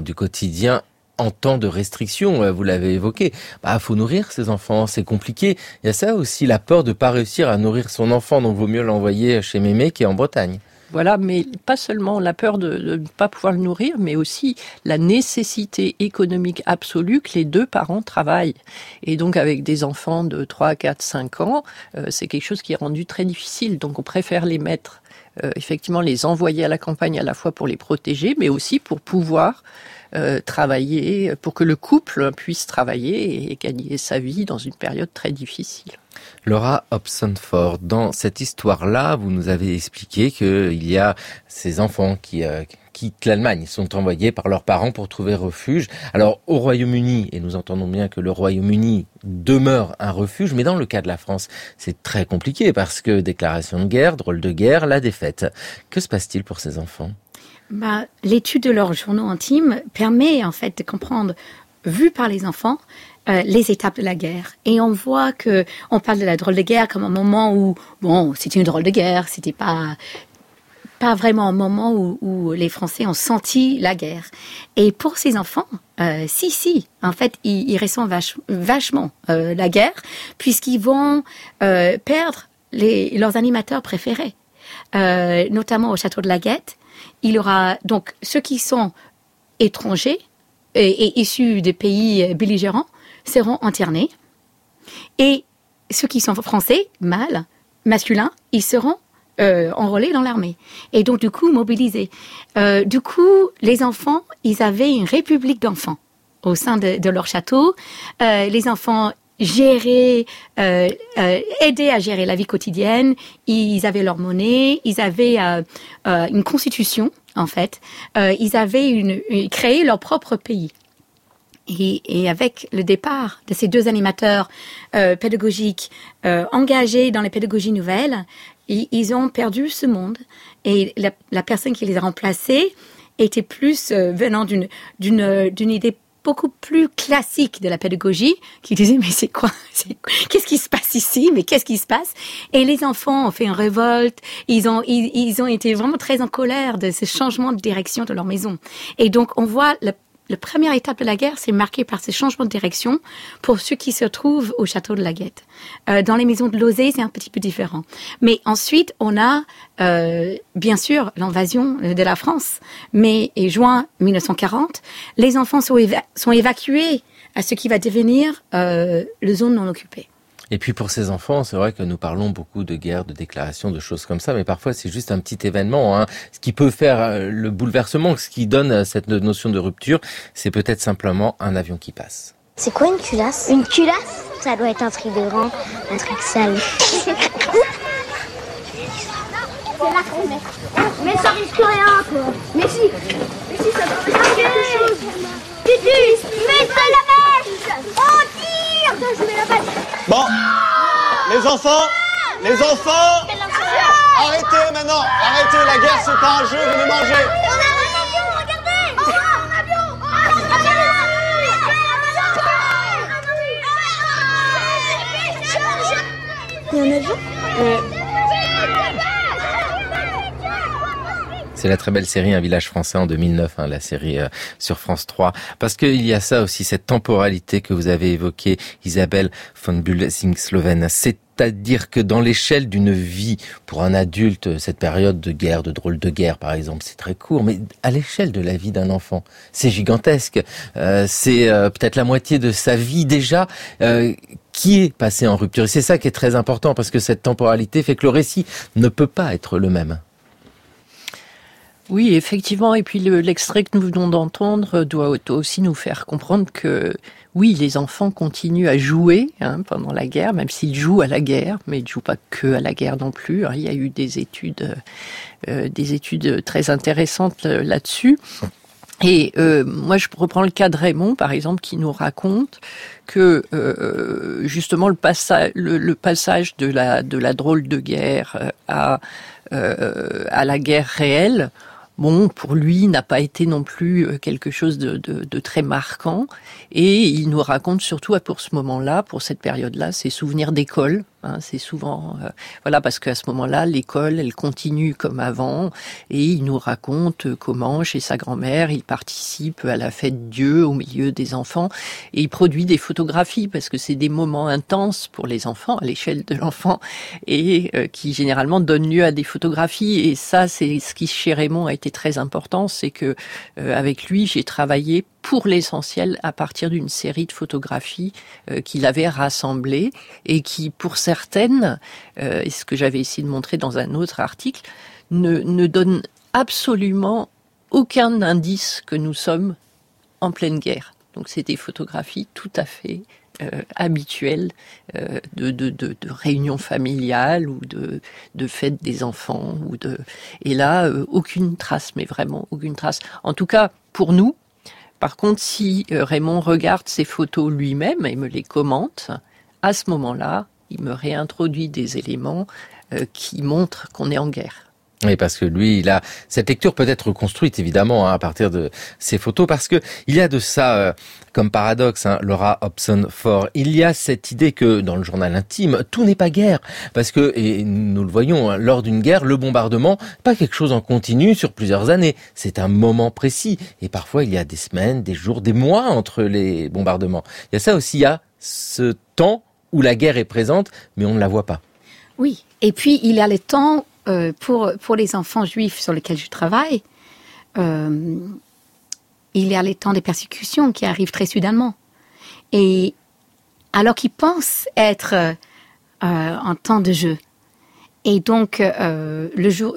Speaker 2: en temps de restriction, vous l'avez évoqué. Faut nourrir ses enfants, c'est compliqué. Il y a ça aussi, la peur de pas réussir à nourrir son enfant, donc vaut mieux l'envoyer chez Mémé qui est en Bretagne.
Speaker 5: Voilà, mais pas seulement la peur de ne pas pouvoir le nourrir, mais aussi la nécessité économique absolue que les deux parents travaillent. Et donc avec des enfants de 3, 4, 5 ans, c'est quelque chose qui est rendu très difficile. Donc on préfère les mettre effectivement les envoyer à la campagne à la fois pour les protéger, mais aussi pour pouvoir travailler, pour que le couple puisse travailler et gagner sa vie dans une période très difficile.
Speaker 2: Laura Hobson-Ford, dans cette histoire-là, vous nous avez expliqué qu'il y a ces enfants qui quittent l'Allemagne, sont envoyés par leurs parents pour trouver refuge. Alors au Royaume-Uni, et nous entendons bien que le Royaume-Uni demeure un refuge, mais dans le cas de la France, c'est très compliqué parce que déclaration de guerre, drôle de guerre, la défaite. Que se passe-t-il pour ces enfants ?
Speaker 4: L'étude de leurs journaux intimes permet en fait de comprendre, vu par les enfants, les étapes de la guerre. Et on voit que on parle de la drôle de guerre comme un moment où, c'était une drôle de guerre, c'était pas vraiment un moment où les Français ont senti la guerre. Et pour ces enfants, en fait, ils ressentent vachement la guerre, puisqu'ils vont perdre leurs animateurs préférés, notamment au château de la Guette. Il y aura donc ceux qui sont étrangers et issus des pays belligérants seront internés. Et ceux qui sont français, masculins, ils seront enrôlés dans l'armée. Et donc, du coup, mobilisés. Du coup, les enfants, ils avaient une république d'enfants au sein de leur château. Les enfants aidaient à gérer la vie quotidienne. Ils avaient leur monnaie. Ils avaient une constitution, en fait. Ils avaient créé leur propre pays. Et avec le départ de ces deux animateurs pédagogiques engagés dans les pédagogies nouvelles, ils ont perdu ce monde. Et la personne qui les a remplacés était plus venant d'une idée beaucoup plus classique de la pédagogie, qui disait mais c'est quoi, qu'est-ce qui se passe ici, mais qu'est-ce qui se passe? Et les enfants ont fait une révolte, ils ont été vraiment très en colère de ce changement de direction de leur maison. Et donc on voit la première étape de la guerre, c'est marqué par ces changements de direction pour ceux qui se trouvent au château de la Guette. Dans les maisons de Lozé, c'est un petit peu différent. Mais ensuite, on a bien sûr l'invasion de la France. Mai et juin 1940, les enfants sont évacués à ce qui va devenir le zone non occupée.
Speaker 2: Et puis pour ces enfants, c'est vrai que nous parlons beaucoup de guerre, de déclarations, de choses comme ça, mais parfois c'est juste un petit événement. Ce qui peut faire le bouleversement, ce qui donne cette notion de rupture, c'est peut-être simplement un avion qui passe.
Speaker 6: C'est quoi une culasse? Une culasse? Ça doit être un truc de grand, un truc sale. C'est là qu'on met. Mais ça risque rien, quoi. Mais si ça doit risquer quelque chose. Tutu, mets de la mèche. Oh, tire. Attends, je mets la balle.
Speaker 8: Bon, les enfants, arrêtez maintenant, arrêtez, la guerre c'est pas un jeu, venez manger.
Speaker 6: On a un avion, regardez. Un avion. Il y a un avion?
Speaker 2: C'est la très belle série Un village français en 2009, la série sur France 3. Parce qu'il y a ça aussi, cette temporalité que vous avez évoquée, Isabelle von Bühl-Singh-Sloven. C'est-à-dire que dans l'échelle d'une vie, pour un adulte, cette période de guerre, de drôle de guerre par exemple, c'est très court, mais à l'échelle de la vie d'un enfant, c'est gigantesque. C'est peut-être la moitié de sa vie déjà qui est passé en rupture. Et c'est ça qui est très important, parce que cette temporalité fait que le récit ne peut pas être le même.
Speaker 5: Oui, effectivement. Et puis l'extrait que nous venons d'entendre doit aussi nous faire comprendre que oui, les enfants continuent à jouer pendant la guerre, même s'ils jouent à la guerre, mais ils ne jouent pas que à la guerre non plus. Il y a eu des études très intéressantes là-dessus. Et moi, je reprends le cas de Raymond, par exemple, qui nous raconte que justement le passage de la drôle de guerre à la guerre réelle, bon, pour lui, n'a pas été non plus quelque chose de très marquant. Et il nous raconte surtout, pour ce moment-là, pour cette période-là, ses souvenirs d'école. C'est souvent, voilà, parce qu'à ce moment-là, l'école, elle continue comme avant. Et il nous raconte comment, chez sa grand-mère, il participe à la fête Dieu au milieu des enfants. Et il produit des photographies, parce que c'est des moments intenses pour les enfants, à l'échelle de l'enfant, et qui généralement donnent lieu à des photographies. Et ça, c'est ce qui, chez Raymond, a été très important, c'est que avec lui, j'ai travaillé pour l'essentiel à partir d'une série de photographies qu'il avait rassemblées et qui, pour certaines, et ce que j'avais essayé de montrer dans un autre article, ne donnent absolument aucun indice que nous sommes en pleine guerre. Donc c'est des photographies tout à fait habituelles de réunions familiales ou de fêtes des enfants. Et là, aucune trace, mais vraiment aucune trace. En tout cas, pour nous. Par contre, si Raymond regarde ses photos lui-même et me les commente, à ce moment-là, il me réintroduit des éléments qui montrent qu'on est en guerre.
Speaker 2: Oui, parce que lui, il a cette lecture peut être construite évidemment à partir de ces photos, parce que il y a de ça comme paradoxe, Laura Hobson-Faure. Il y a cette idée que dans le journal intime, tout n'est pas guerre, parce que, et nous le voyons, lors d'une guerre, le bombardement, pas quelque chose en continu sur plusieurs années. C'est un moment précis, et parfois il y a des semaines, des jours, des mois entre les bombardements. Il y a ça aussi, il y a ce temps où la guerre est présente, mais on ne la voit pas.
Speaker 4: Oui, et puis il y a le temps pour les enfants juifs sur lesquels je travaille, il y a les temps des persécutions qui arrivent très soudainement. Et alors qu'ils pensent être en temps de jeu. Et donc, le jour,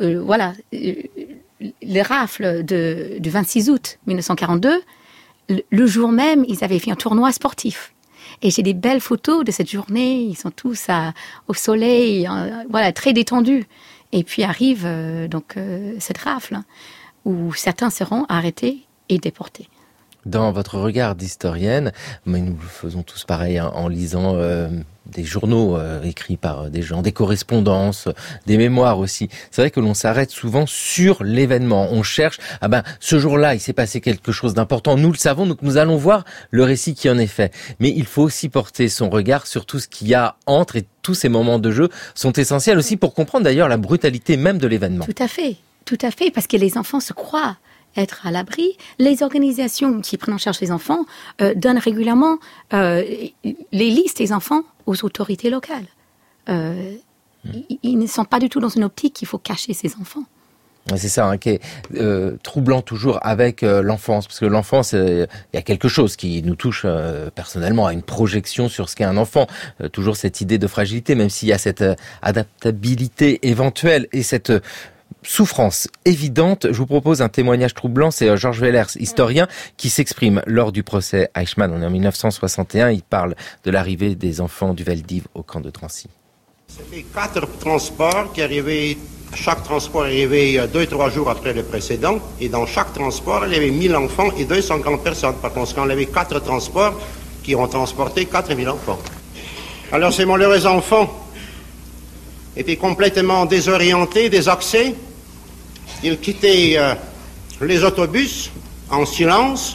Speaker 4: le rafle du 26 août 1942, le jour même, ils avaient fait un tournoi sportif. Et j'ai des belles photos de cette journée. Ils sont tous au soleil, très détendus. Et puis arrive cette rafle où certains seront arrêtés et déportés.
Speaker 2: Dans votre regard d'historienne, mais nous le faisons tous pareil en lisant des journaux écrits par des gens, des correspondances, des mémoires aussi. C'est vrai que l'on s'arrête souvent sur l'événement. On cherche, ce jour-là, il s'est passé quelque chose d'important. Nous le savons, donc nous allons voir le récit qui en est fait. Mais il faut aussi porter son regard sur tout ce qu'il y a entre, et tous ces moments de jeu sont essentiels aussi pour comprendre d'ailleurs la brutalité même de l'événement.
Speaker 4: Tout à fait, parce que les enfants se croient être à l'abri. Les organisations qui prennent en charge les enfants donnent régulièrement les listes des enfants aux autorités locales. Ils ne sont pas du tout dans une optique qu'il faut cacher ces enfants.
Speaker 2: C'est ça qui est troublant toujours avec l'enfance, parce que l'enfance, il y a quelque chose qui nous touche personnellement, à une projection sur ce qu'est un enfant. Toujours cette idée de fragilité, même s'il y a cette adaptabilité éventuelle et cette souffrance évidente. Je vous propose un témoignage troublant, c'est Georges Wellers, historien, qui s'exprime lors du procès Eichmann. On est en 1961, il parle de l'arrivée des enfants du Veldiv au camp de Drancy.
Speaker 9: C'était 4 transports qui arrivaient, chaque transport arrivait 2-3 jours après le précédent, et dans chaque transport, il y avait 1000 enfants et 250 personnes. Par conséquent, il y avait 4 transports qui ont transporté 4000 enfants. Alors ces malheureux enfants étaient complètement désorientés, désaxés. Ils quittaient les autobus en silence.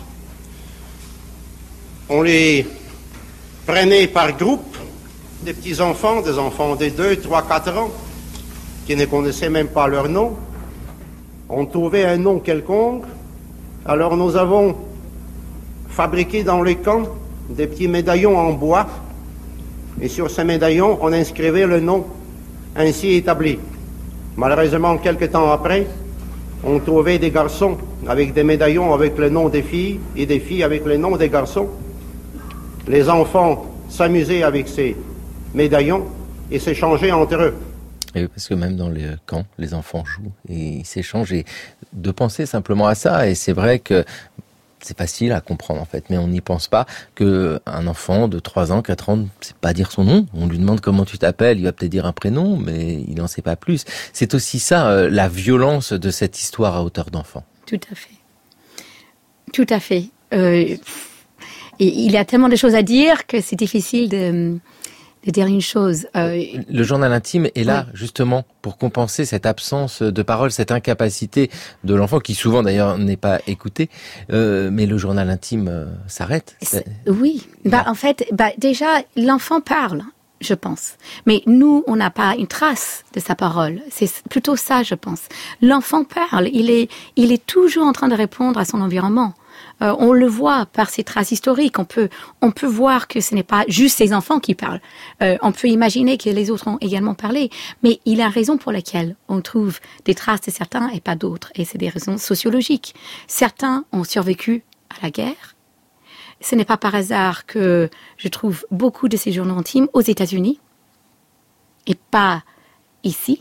Speaker 9: On les prenait par groupe, des petits enfants, des enfants de 2, 3, 4 ans, qui ne connaissaient même pas leur nom. On trouvait un nom quelconque. Alors nous avons fabriqué dans les camps des petits médaillons en bois. Et sur ces médaillons, on inscrivait le nom ainsi établi. Malheureusement, quelques temps après, on trouvait des garçons avec des médaillons avec le nom des filles et des filles avec le nom des garçons. Les enfants s'amuser avec ces médaillons et s'échanger entre eux.
Speaker 2: Et parce que même dans les camps, les enfants jouent et ils s'échangent. Et de penser simplement à ça, et c'est vrai que c'est facile à comprendre en fait, mais on n'y pense pas qu'un enfant de 3 ans, 4 ans ne sait pas dire son nom. On lui demande comment tu t'appelles, il va peut-être dire un prénom, mais il n'en sait pas plus. C'est aussi ça, la violence de cette histoire à hauteur d'enfant.
Speaker 4: Tout à fait. Tout à fait. Et il y a tellement de choses à dire que c'est difficile de dire une chose.
Speaker 2: Le journal intime est là, justement, pour compenser cette absence de parole, cette incapacité de l'enfant, qui souvent d'ailleurs n'est pas écouté. Mais le journal intime s'arrête.
Speaker 4: Oui. En fait, déjà, l'enfant parle, je pense. Mais nous, on n'a pas une trace de sa parole. C'est plutôt ça, je pense. L'enfant parle. Il est toujours en train de répondre à son environnement. On le voit par ces traces historiques. On peut voir que ce n'est pas juste ses enfants qui parlent. On peut imaginer que les autres ont également parlé. Mais il y a raison pour laquelle on trouve des traces de certains et pas d'autres. Et c'est des raisons sociologiques. Certains ont survécu à la guerre. Ce n'est pas par hasard que je trouve beaucoup de ces journaux intimes aux États-Unis et pas ici.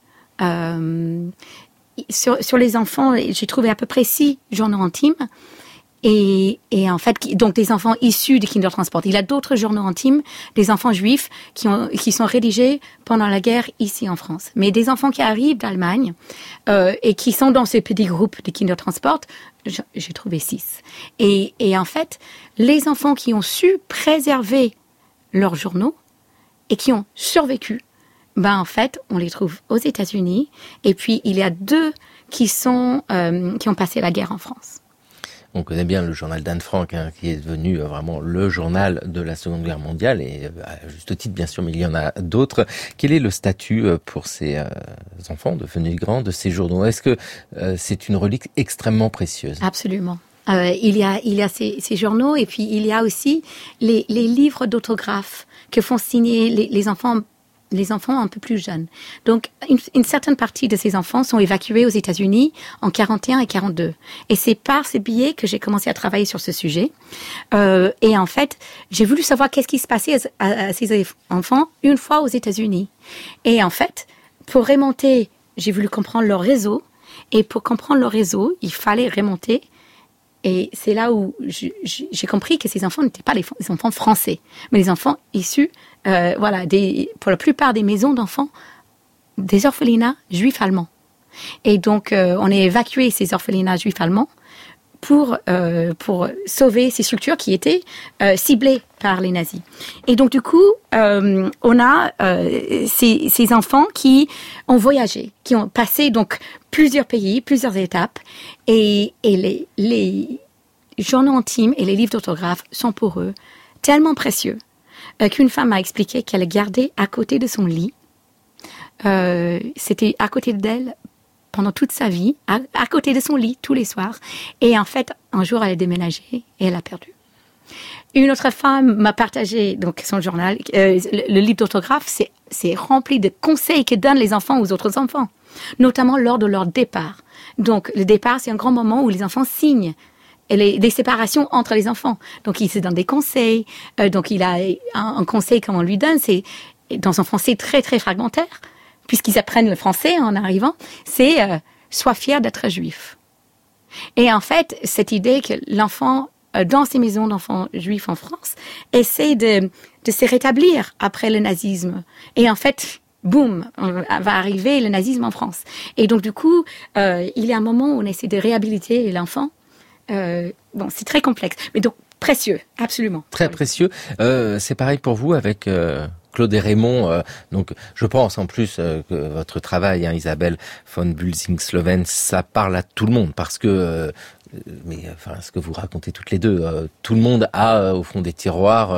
Speaker 4: Sur les enfants, j'ai trouvé à peu près 6 journaux intimes. Et en fait, donc des enfants issus du Kindertransport. Il y a d'autres journaux intimes, des enfants juifs qui sont rédigés pendant la guerre ici en France. Mais des enfants qui arrivent d'Allemagne et qui sont dans ce petit groupe de Kindertransport, j'ai trouvé 6. Et en fait, les enfants qui ont su préserver leurs journaux et qui ont survécu, en fait, on les trouve aux États-Unis. Et puis, il y a 2 qui ont passé la guerre en France.
Speaker 2: On connaît bien le journal d'Anne Frank, qui est devenu vraiment le journal de la Seconde Guerre mondiale, et à juste titre bien sûr, mais il y en a d'autres. Quel est le statut pour ces enfants devenus grands de ces journaux? Est-ce que c'est une relique extrêmement précieuse?
Speaker 4: Absolument. Il y a ces journaux, et puis il y a aussi les livres d'autographes que font signer les enfants un peu plus jeunes. Donc, une certaine partie de ces enfants sont évacués aux États-Unis en 41 et 42. Et c'est par ces billets que j'ai commencé à travailler sur ce sujet. Et en fait, j'ai voulu savoir qu'est-ce qui se passait à ces enfants une fois aux États-Unis. Et en fait, pour remonter, j'ai voulu comprendre leur réseau. Et pour comprendre leur réseau, il fallait remonter. Et c'est là où j'ai compris que ces enfants n'étaient pas les enfants français, mais les enfants issus, pour la plupart des maisons d'enfants, des orphelinats juifs allemands. Et donc, on a évacué ces orphelinats juifs allemands pour sauver ces structures qui étaient ciblées par les nazis. Et donc, du coup, on a ces enfants qui ont voyagé, qui ont passé donc plusieurs pays, plusieurs étapes, et les journaux intimes et les livres d'autographes sont pour eux tellement précieux qu'une femme m'a expliqué qu'elle gardait à côté de son lit. C'était à côté d'elle pendant toute sa vie, à côté de son lit tous les soirs. Et en fait, un jour, elle a déménagé et elle a perdu. Une autre femme m'a partagé donc son journal. Le livre d'autographe, c'est rempli de conseils que donnent les enfants aux autres enfants, notamment lors de leur départ. Donc, le départ, c'est un grand moment où les enfants signent les séparations entre les enfants. Donc, ils se donnent des conseils. Donc, il a un conseil qu'on lui donne, c'est dans un français très, très fragmentaire, puisqu'ils apprennent le français en arrivant, c'est « sois fier d'être juif ». Et en fait, cette idée que l'enfant, dans ces maisons d'enfants juifs en France, essaie de se rétablir après le nazisme. Et en fait, boum, va arriver le nazisme en France. Et donc, du coup, il y a un moment où on essaie de réhabiliter l'enfant. C'est très complexe, mais donc précieux, absolument.
Speaker 2: Très précieux. C'est pareil pour vous avec Claude et Raymond. Donc, je pense en plus que votre travail, Isabelle von Bulsing-Sloven, ça parle à tout le monde parce que ce que vous racontez toutes les deux, tout le monde a au fond des tiroirs,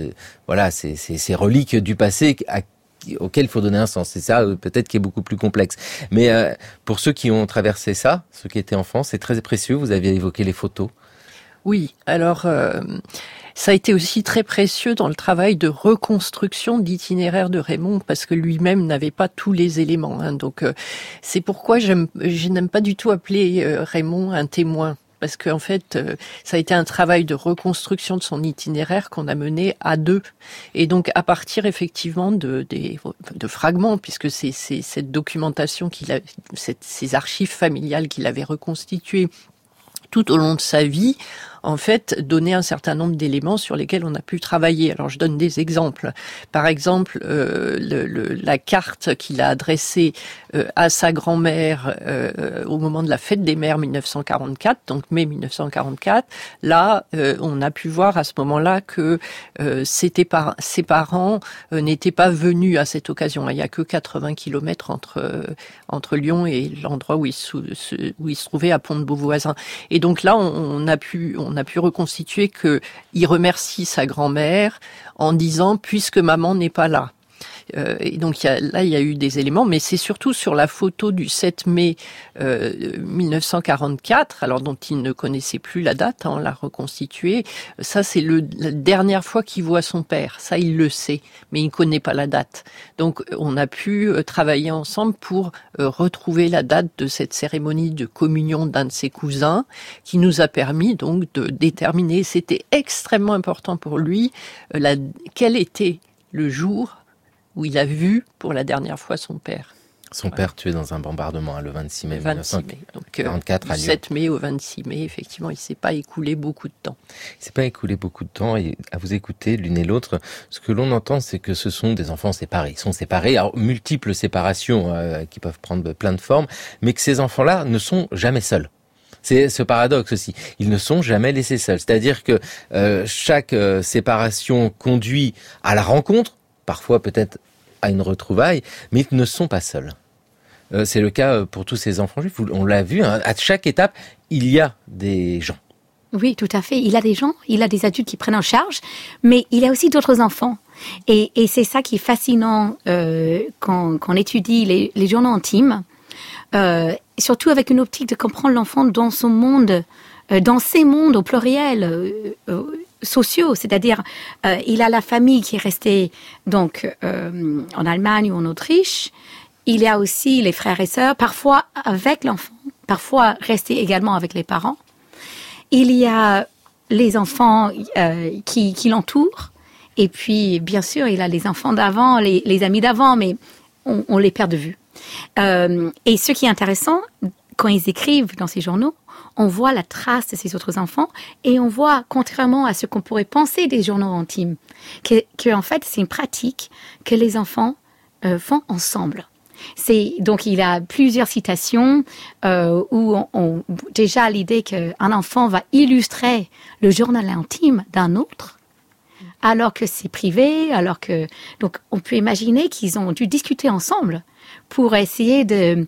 Speaker 2: ces reliques du passé auquel il faut donner un sens. C'est ça peut-être qui est beaucoup plus complexe. Mais pour ceux qui ont traversé ça, ceux qui étaient enfants, c'est très précieux. Vous aviez évoqué les photos.
Speaker 5: Oui, alors ça a été aussi très précieux dans le travail de reconstruction de l'itinéraire de Raymond, parce que lui-même n'avait pas tous les éléments. Donc c'est pourquoi je n'aime pas du tout appeler Raymond un témoin. parce qu'en fait, ça a été un travail de reconstruction de son itinéraire qu'on a mené à deux. Et donc, à partir effectivement de fragments, puisque c'est cette documentation ces archives familiales qu'il avait reconstituées tout au long de sa vie, en fait, donner un certain nombre d'éléments sur lesquels on a pu travailler. Alors, je donne des exemples. Par exemple, la carte qu'il a adressée à sa grand-mère au moment de la fête des mères 1944, donc mai 1944. Là, on a pu voir à ce moment-là que ses parents n'étaient pas venus à cette occasion. Il n'y a que 80 kilomètres entre Lyon et l'endroit où il se trouvait à Pont-de-Beauvoisin. Et donc là, on a pu reconstituer que il remercie sa grand-mère en disant « puisque maman n'est pas là ». Et donc il y a eu des éléments, mais c'est surtout sur la photo du 7 mai 1944, alors dont il ne connaissait plus la date, on l'a reconstituée. Ça, c'est la dernière fois qu'il voit son père. Ça, il le sait, mais il ne connaît pas la date. Donc on a pu travailler ensemble pour retrouver la date de cette cérémonie de communion d'un de ses cousins, qui nous a permis donc de déterminer. C'était extrêmement important pour lui quel était le jour où il a vu pour la dernière fois son père.
Speaker 2: Son père tué dans un bombardement le 26 mai
Speaker 5: 1944 à Lyon. Du 7 mai au 26 mai, effectivement, il ne s'est pas écoulé beaucoup de temps.
Speaker 2: Il ne s'est pas écoulé beaucoup de temps, et à vous écouter l'une et l'autre, ce que l'on entend, c'est que ce sont des enfants séparés. Ils sont séparés, alors multiples séparations qui peuvent prendre plein de formes, mais que ces enfants-là ne sont jamais seuls. C'est ce paradoxe aussi. Ils ne sont jamais laissés seuls. C'est-à-dire que chaque séparation conduit à la rencontre, parfois peut-être à une retrouvaille, mais ils ne sont pas seuls. C'est le cas pour tous ces enfants juifs. On l'a vu, hein, à chaque étape, il y a des gens.
Speaker 4: Oui, tout à fait. Il a des gens, il a des adultes qui prennent en charge, mais il a aussi d'autres enfants. Et c'est ça qui est fascinant quand on étudie les journaux intimes, surtout avec une optique de comprendre l'enfant dans son monde, dans ses mondes au pluriel, sociaux, c'est-à-dire il a la famille qui est restée donc en Allemagne ou en Autriche. Il y a aussi les frères et sœurs, parfois avec l'enfant, parfois restés également avec les parents. Il y a les enfants qui l'entourent, et puis bien sûr il a les enfants d'avant, les amis d'avant, mais on les perd de vue. Et ce qui est intéressant, quand ils écrivent dans ces journaux, on voit la trace de ces autres enfants et on voit, contrairement à ce qu'on pourrait penser des journaux intimes, que en fait, c'est une pratique que les enfants font ensemble. Donc, il a plusieurs citations où on déjà l'idée qu'un enfant va illustrer le journal intime d'un autre, alors que c'est privé, donc on peut imaginer qu'ils ont dû discuter ensemble pour essayer de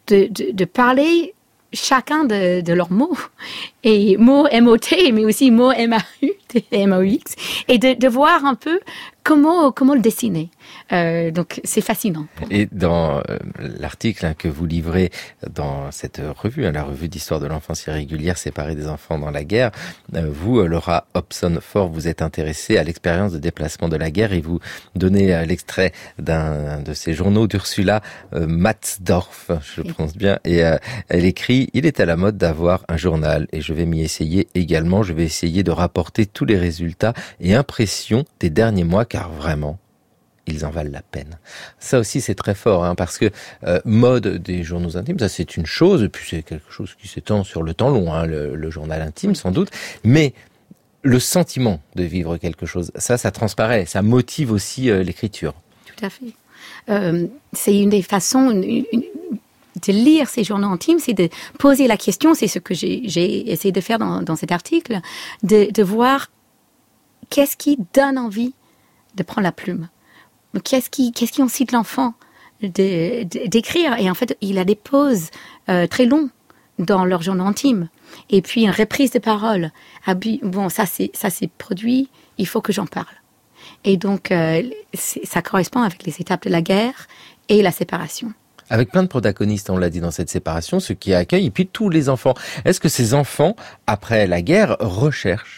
Speaker 4: parler chacun de leurs mots, et mots M-O-T, mais aussi mots M-A-U-T, M-A-U-X, et de voir un peu comment le dessiner. Donc c'est fascinant.
Speaker 2: Et dans l'article que vous livrez dans cette revue, la revue d'histoire de l'enfance irrégulière, séparée des enfants dans la guerre, vous, Laura Hobson-Faure, vous êtes intéressée à l'expérience de déplacement de la guerre, et vous donnez l'extrait d'un de ces journaux d'Ursula Matzdorf, je le prononce bien, et elle écrit « Il est à la mode d'avoir un journal, et je vais m'y essayer également. Je vais essayer de rapporter tous les résultats et impressions des derniers mois, car vraiment, ils en valent la peine. » Ça aussi, c'est très fort, hein, parce que mode des journaux intimes, ça c'est une chose, et puis c'est quelque chose qui s'étend sur le temps long, hein, le journal intime sans doute, mais le sentiment de vivre quelque chose, ça transparaît, ça motive aussi l'écriture.
Speaker 4: Tout à fait. C'est une des façons de lire ces journaux intimes, c'est de poser la question, c'est ce que j'ai essayé de faire dans cet article, de voir qu'est-ce qui donne envie de prendre la plume. Qu'est-ce qui incite l'enfant d'écrire? Et en fait, il a des pauses très longues dans leur journal intime. Et puis, une reprise de parole. Ah, bon, ça c'est produit, il faut que j'en parle. Et donc, ça correspond avec les étapes de la guerre et la séparation.
Speaker 2: Avec plein de protagonistes, on l'a dit, dans cette séparation, ceux qui accueillent, et puis tous les enfants. Est-ce que ces enfants, après la guerre, recherchent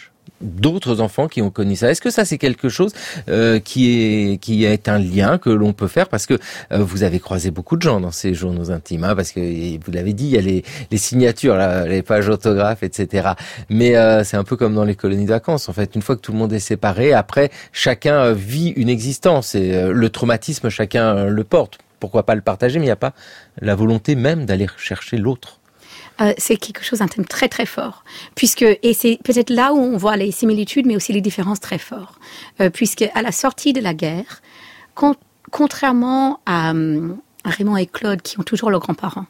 Speaker 2: d'autres enfants qui ont connu ça. Est-ce que ça c'est quelque chose qui est un lien que l'on peut faire, parce que vous avez croisé beaucoup de gens dans ces journaux intimes, parce que vous l'avez dit, il y a les signatures, là, les pages autographes, etc. Mais c'est un peu comme dans les colonies de vacances. En fait, une fois que tout le monde est séparé, après chacun vit une existence et le traumatisme chacun le porte. Pourquoi pas le partager, mais il n'y a pas la volonté même d'aller chercher l'autre.
Speaker 4: C'est quelque chose, un thème très très fort, et c'est peut-être là où on voit les similitudes, mais aussi les différences très fortes, puisque à la sortie de la guerre, contrairement à Raymond et Claude qui ont toujours leurs grands-parents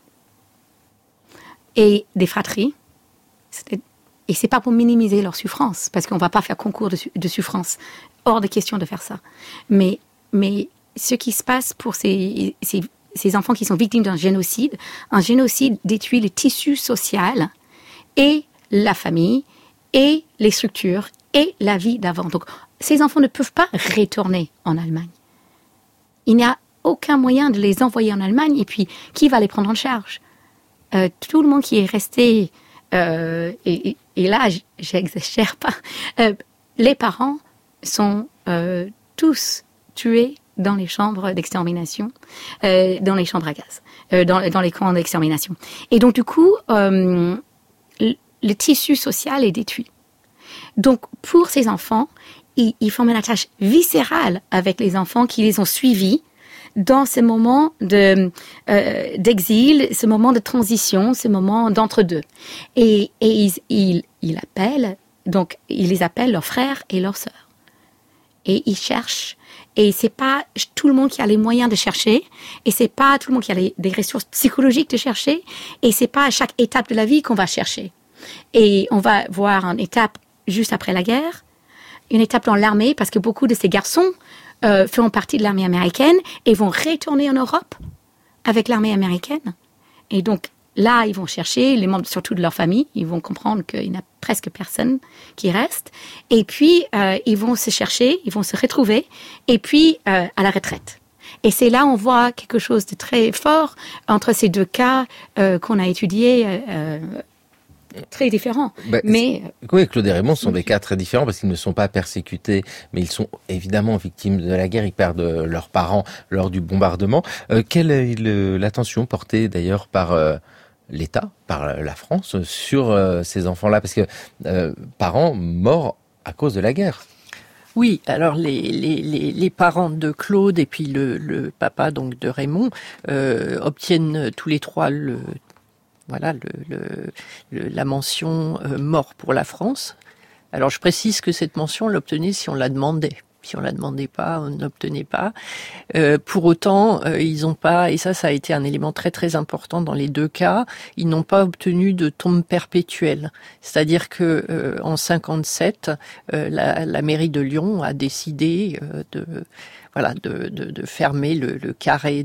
Speaker 4: et des fratries, et c'est pas pour minimiser leur souffrance, parce qu'on va pas faire concours de souffrance, hors de question de faire ça, mais ce qui se passe pour ces enfants qui sont victimes d'un génocide. Un génocide détruit le tissu social et la famille et les structures et la vie d'avant. Donc, ces enfants ne peuvent pas retourner en Allemagne. Il n'y a aucun moyen de les envoyer en Allemagne. Et puis, qui va les prendre en charge ? Tout le monde qui est resté, et là, j'exagère pas, les parents sont tous tués dans les chambres d'extermination, dans les chambres à gaz, dans les camps d'extermination. Et donc, du coup, le tissu social est détruit. Donc, pour ces enfants, ils forment une attache viscérale avec les enfants qui les ont suivis dans ce moment d'exil, ce moment de transition, ce moment d'entre-deux. Et ils les appellent leurs frères et leurs sœurs. Et ils cherchent. Et c'est pas tout le monde qui a les moyens de chercher, et c'est pas tout le monde qui a des ressources psychologiques de chercher, et c'est pas à chaque étape de la vie qu'on va chercher. Et on va voir une étape juste après la guerre, une étape dans l'armée, parce que beaucoup de ces garçons font partie de l'armée américaine et vont retourner en Europe avec l'armée américaine. Et donc là, ils vont chercher les membres, surtout de leur famille, ils vont comprendre qu'il n'y a presque personne qui reste. Et puis, ils vont se chercher, ils vont se retrouver, et puis à la retraite. Et c'est là on voit quelque chose de très fort entre ces deux cas qu'on a étudiés, très différents.
Speaker 2: Oui, Claude et Raymond sont des cas très différents parce qu'ils ne sont pas persécutés, mais ils sont évidemment victimes de la guerre. Ils perdent leurs parents lors du bombardement. Quelle est l'attention portée d'ailleurs par l'État, par la France, sur ces enfants-là, parce que parents morts à cause de la guerre.
Speaker 5: Oui, alors les parents de Claude et puis le papa donc de Raymond obtiennent tous les trois la mention mort pour la France. Alors je précise que cette mention on l'obtenait si on la demandait. Si on la demandait pas, on n'obtenait pas. Pour autant, ils n'ont pas, et ça a été un élément très très important dans les deux cas, ils n'ont pas obtenu de tombe perpétuelle. C'est-à-dire que en 57, la mairie de Lyon a décidé de fermer le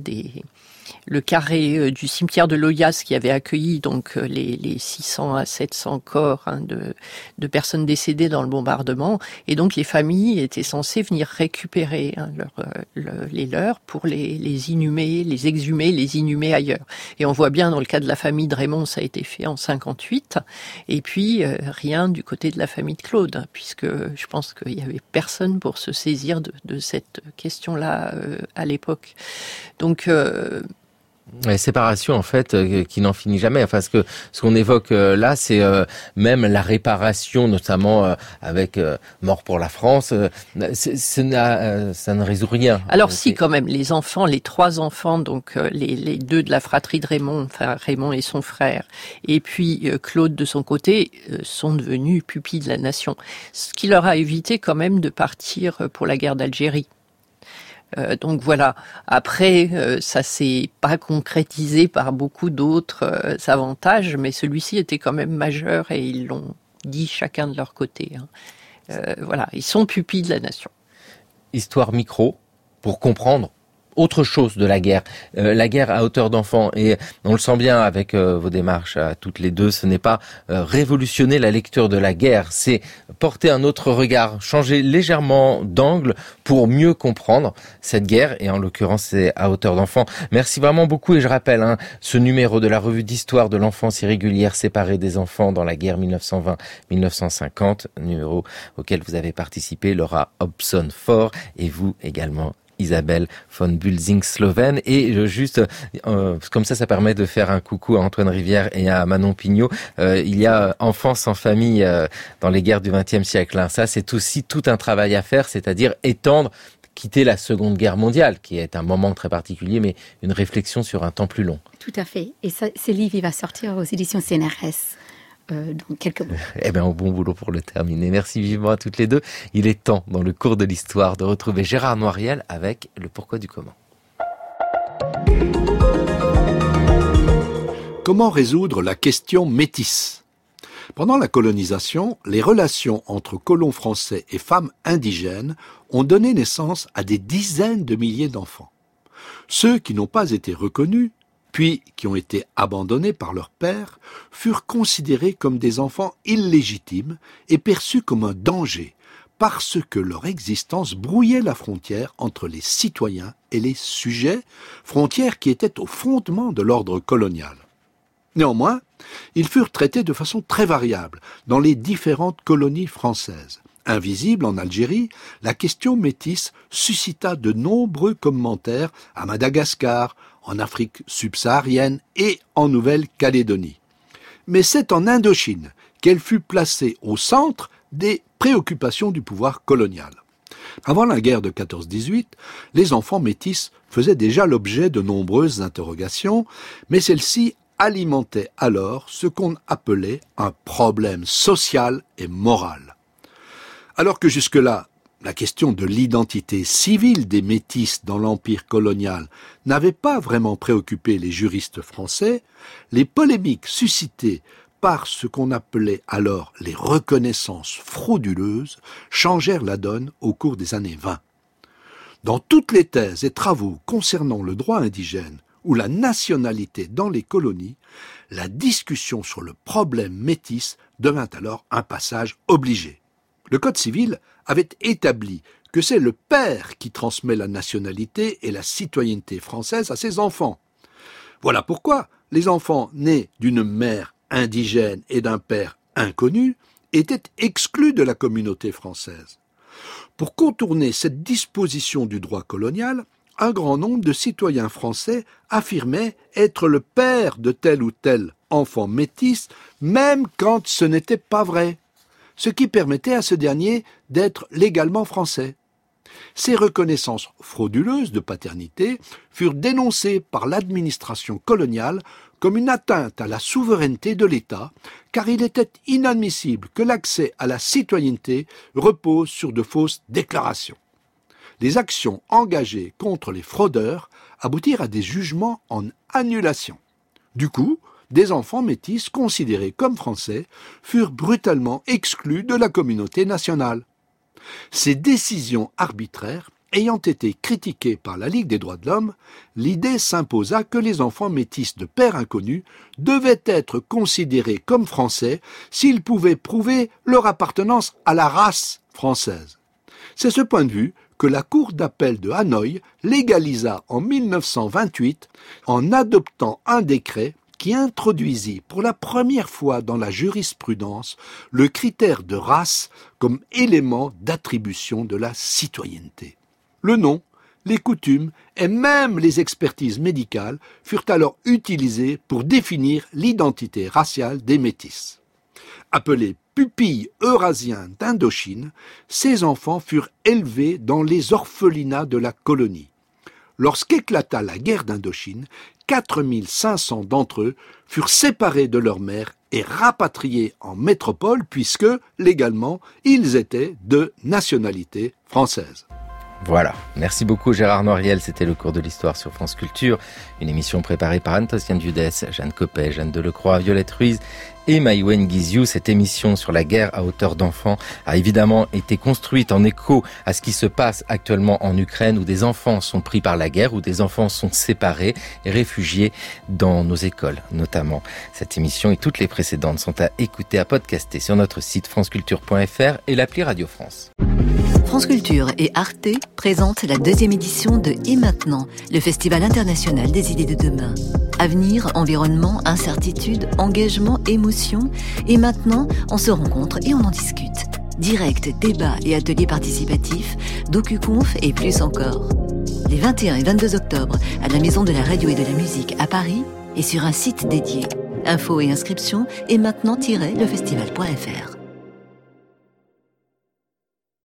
Speaker 5: carré du cimetière de Loyasse qui avait accueilli donc les 600 à 700 corps de personnes décédées dans le bombardement, et donc les familles étaient censées venir récupérer les leurs pour les inhumer, les exhumer, les inhumer ailleurs. Et on voit bien dans le cas de la famille de Raymond, ça a été fait en 58, et puis rien du côté de la famille de Claude, puisque je pense qu'il y avait personne pour se saisir de cette question-là à l'époque. Donc
Speaker 2: la séparation, en fait, qui n'en finit jamais. Enfin, ce qu'on évoque là, c'est même la réparation, notamment avec Mort pour la France. Ça ne résout rien.
Speaker 5: Alors si, quand même, les enfants, les trois enfants, donc les deux de la fratrie de Raymond, enfin Raymond et son frère, et puis Claude de son côté, sont devenus pupilles de la nation. Ce qui leur a évité quand même de partir pour la guerre d'Algérie. Donc voilà. Après, ça s'est pas concrétisé par beaucoup d'autres avantages, mais celui-ci était quand même majeur et ils l'ont dit chacun de leur côté. Voilà, ils sont pupilles de la nation.
Speaker 2: Histoire micro pour comprendre autre chose de la guerre. La guerre à hauteur d'enfant, et on le sent bien avec vos démarches à toutes les deux, ce n'est pas révolutionner la lecture de la guerre, c'est porter un autre regard, changer légèrement d'angle pour mieux comprendre cette guerre, et en l'occurrence c'est à hauteur d'enfant. Merci vraiment beaucoup, et je rappelle ce numéro de la revue d'histoire de l'enfance irrégulière séparée des enfants dans la guerre 1920-1950, numéro auquel vous avez participé, Laura Hobson-Faure, et vous également, Isabelle von Bulsing-Sloven. Et juste, comme ça permet de faire un coucou à Antoine Rivière et à Manon Pignot. Il y a enfance en famille dans les guerres du XXe siècle. Ça, c'est aussi tout un travail à faire, c'est-à-dire quitter la Seconde Guerre mondiale, qui est un moment très particulier, mais une réflexion sur un temps plus long.
Speaker 4: Tout à fait. Et ça, ce livre, il va sortir aux éditions CNRS. Dans quelques mois.
Speaker 2: Bon boulot pour le terminer. Merci vivement à toutes les deux. Il est temps, dans le cours de l'histoire, de retrouver Gérard Noiriel avec le pourquoi du comment.
Speaker 10: Comment résoudre la question métisse ? Pendant la colonisation, les relations entre colons français et femmes indigènes ont donné naissance à des dizaines de milliers d'enfants. Ceux qui n'ont pas été reconnus, puis qui ont été abandonnés par leur père, furent considérés comme des enfants illégitimes et perçus comme un danger, parce que leur existence brouillait la frontière entre les citoyens et les sujets, frontière qui était au fondement de l'ordre colonial. Néanmoins, ils furent traités de façon très variable dans les différentes colonies françaises. Invisible en Algérie, la question métisse suscita de nombreux commentaires à Madagascar, en Afrique subsaharienne et en Nouvelle-Calédonie. Mais c'est en Indochine qu'elle fut placée au centre des préoccupations du pouvoir colonial. Avant la guerre de 14-18, les enfants métis faisaient déjà l'objet de nombreuses interrogations, mais celles-ci alimentaient alors ce qu'on appelait un problème social et moral. Alors que jusque-là, la question de l'identité civile des métis dans l'empire colonial n'avait pas vraiment préoccupé les juristes français, les polémiques suscitées par ce qu'on appelait alors les reconnaissances frauduleuses changèrent la donne au cours des années 20. Dans toutes les thèses et travaux concernant le droit indigène ou la nationalité dans les colonies, la discussion sur le problème métis devint alors un passage obligé. Le Code civil avait établi que c'est le père qui transmet la nationalité et la citoyenneté française à ses enfants. Voilà pourquoi les enfants nés d'une mère indigène et d'un père inconnu étaient exclus de la communauté française. Pour contourner cette disposition du droit colonial, un grand nombre de citoyens français affirmaient être le père de tel ou tel enfant métis, même quand ce n'était pas vrai, ce qui permettait à ce dernier d'être légalement français. Ces reconnaissances frauduleuses de paternité furent dénoncées par l'administration coloniale comme une atteinte à la souveraineté de l'État, car il était inadmissible que l'accès à la citoyenneté repose sur de fausses déclarations. Les actions engagées contre les fraudeurs aboutirent à des jugements en annulation. Du coup, des enfants métis considérés comme français furent brutalement exclus de la communauté nationale. Ces décisions arbitraires ayant été critiquées par la Ligue des droits de l'homme, l'idée s'imposa que les enfants métis de pères inconnus devaient être considérés comme français s'ils pouvaient prouver leur appartenance à la race française. C'est ce point de vue que la Cour d'appel de Hanoï légalisa en 1928 en adoptant un décret qui introduisit pour la première fois dans la jurisprudence le critère de race comme élément d'attribution de la citoyenneté. Le nom, les coutumes et même les expertises médicales furent alors utilisés pour définir l'identité raciale des métis. Appelés pupilles eurasiens d'Indochine, ces enfants furent élevés dans les orphelinats de la colonie. Lorsqu'éclata la guerre d'Indochine, 4500 d'entre eux furent séparés de leur mère et rapatriés en métropole puisque, légalement, ils étaient de nationalité française.
Speaker 2: Voilà. Merci beaucoup Gérard Noiriel. C'était le cours de l'histoire sur France Culture. Une émission préparée par Anne-Tociane Dudès, Jeanne Copet, Jeanne Delecroix, Violette Ruiz et Maïwen Guiziou. Cette émission sur la guerre à hauteur d'enfant a évidemment été construite en écho à ce qui se passe actuellement en Ukraine, où des enfants sont pris par la guerre, où des enfants sont séparés et réfugiés dans nos écoles notamment. Cette émission et toutes les précédentes sont à écouter, à podcaster sur notre site franceculture.fr et l'appli Radio France.
Speaker 11: France Culture et Arte présentent la 2e édition de Et maintenant, le Festival international des idées de demain. Avenir, environnement, incertitude, engagement, émotion. Et maintenant, on se rencontre et on en discute. Direct, débat et ateliers participatifs, docu-conf et plus encore. Les 21 et 22 octobre, à la Maison de la Radio et de la Musique à Paris et sur un site dédié. Infos et inscriptions et maintenant-lefestival.fr.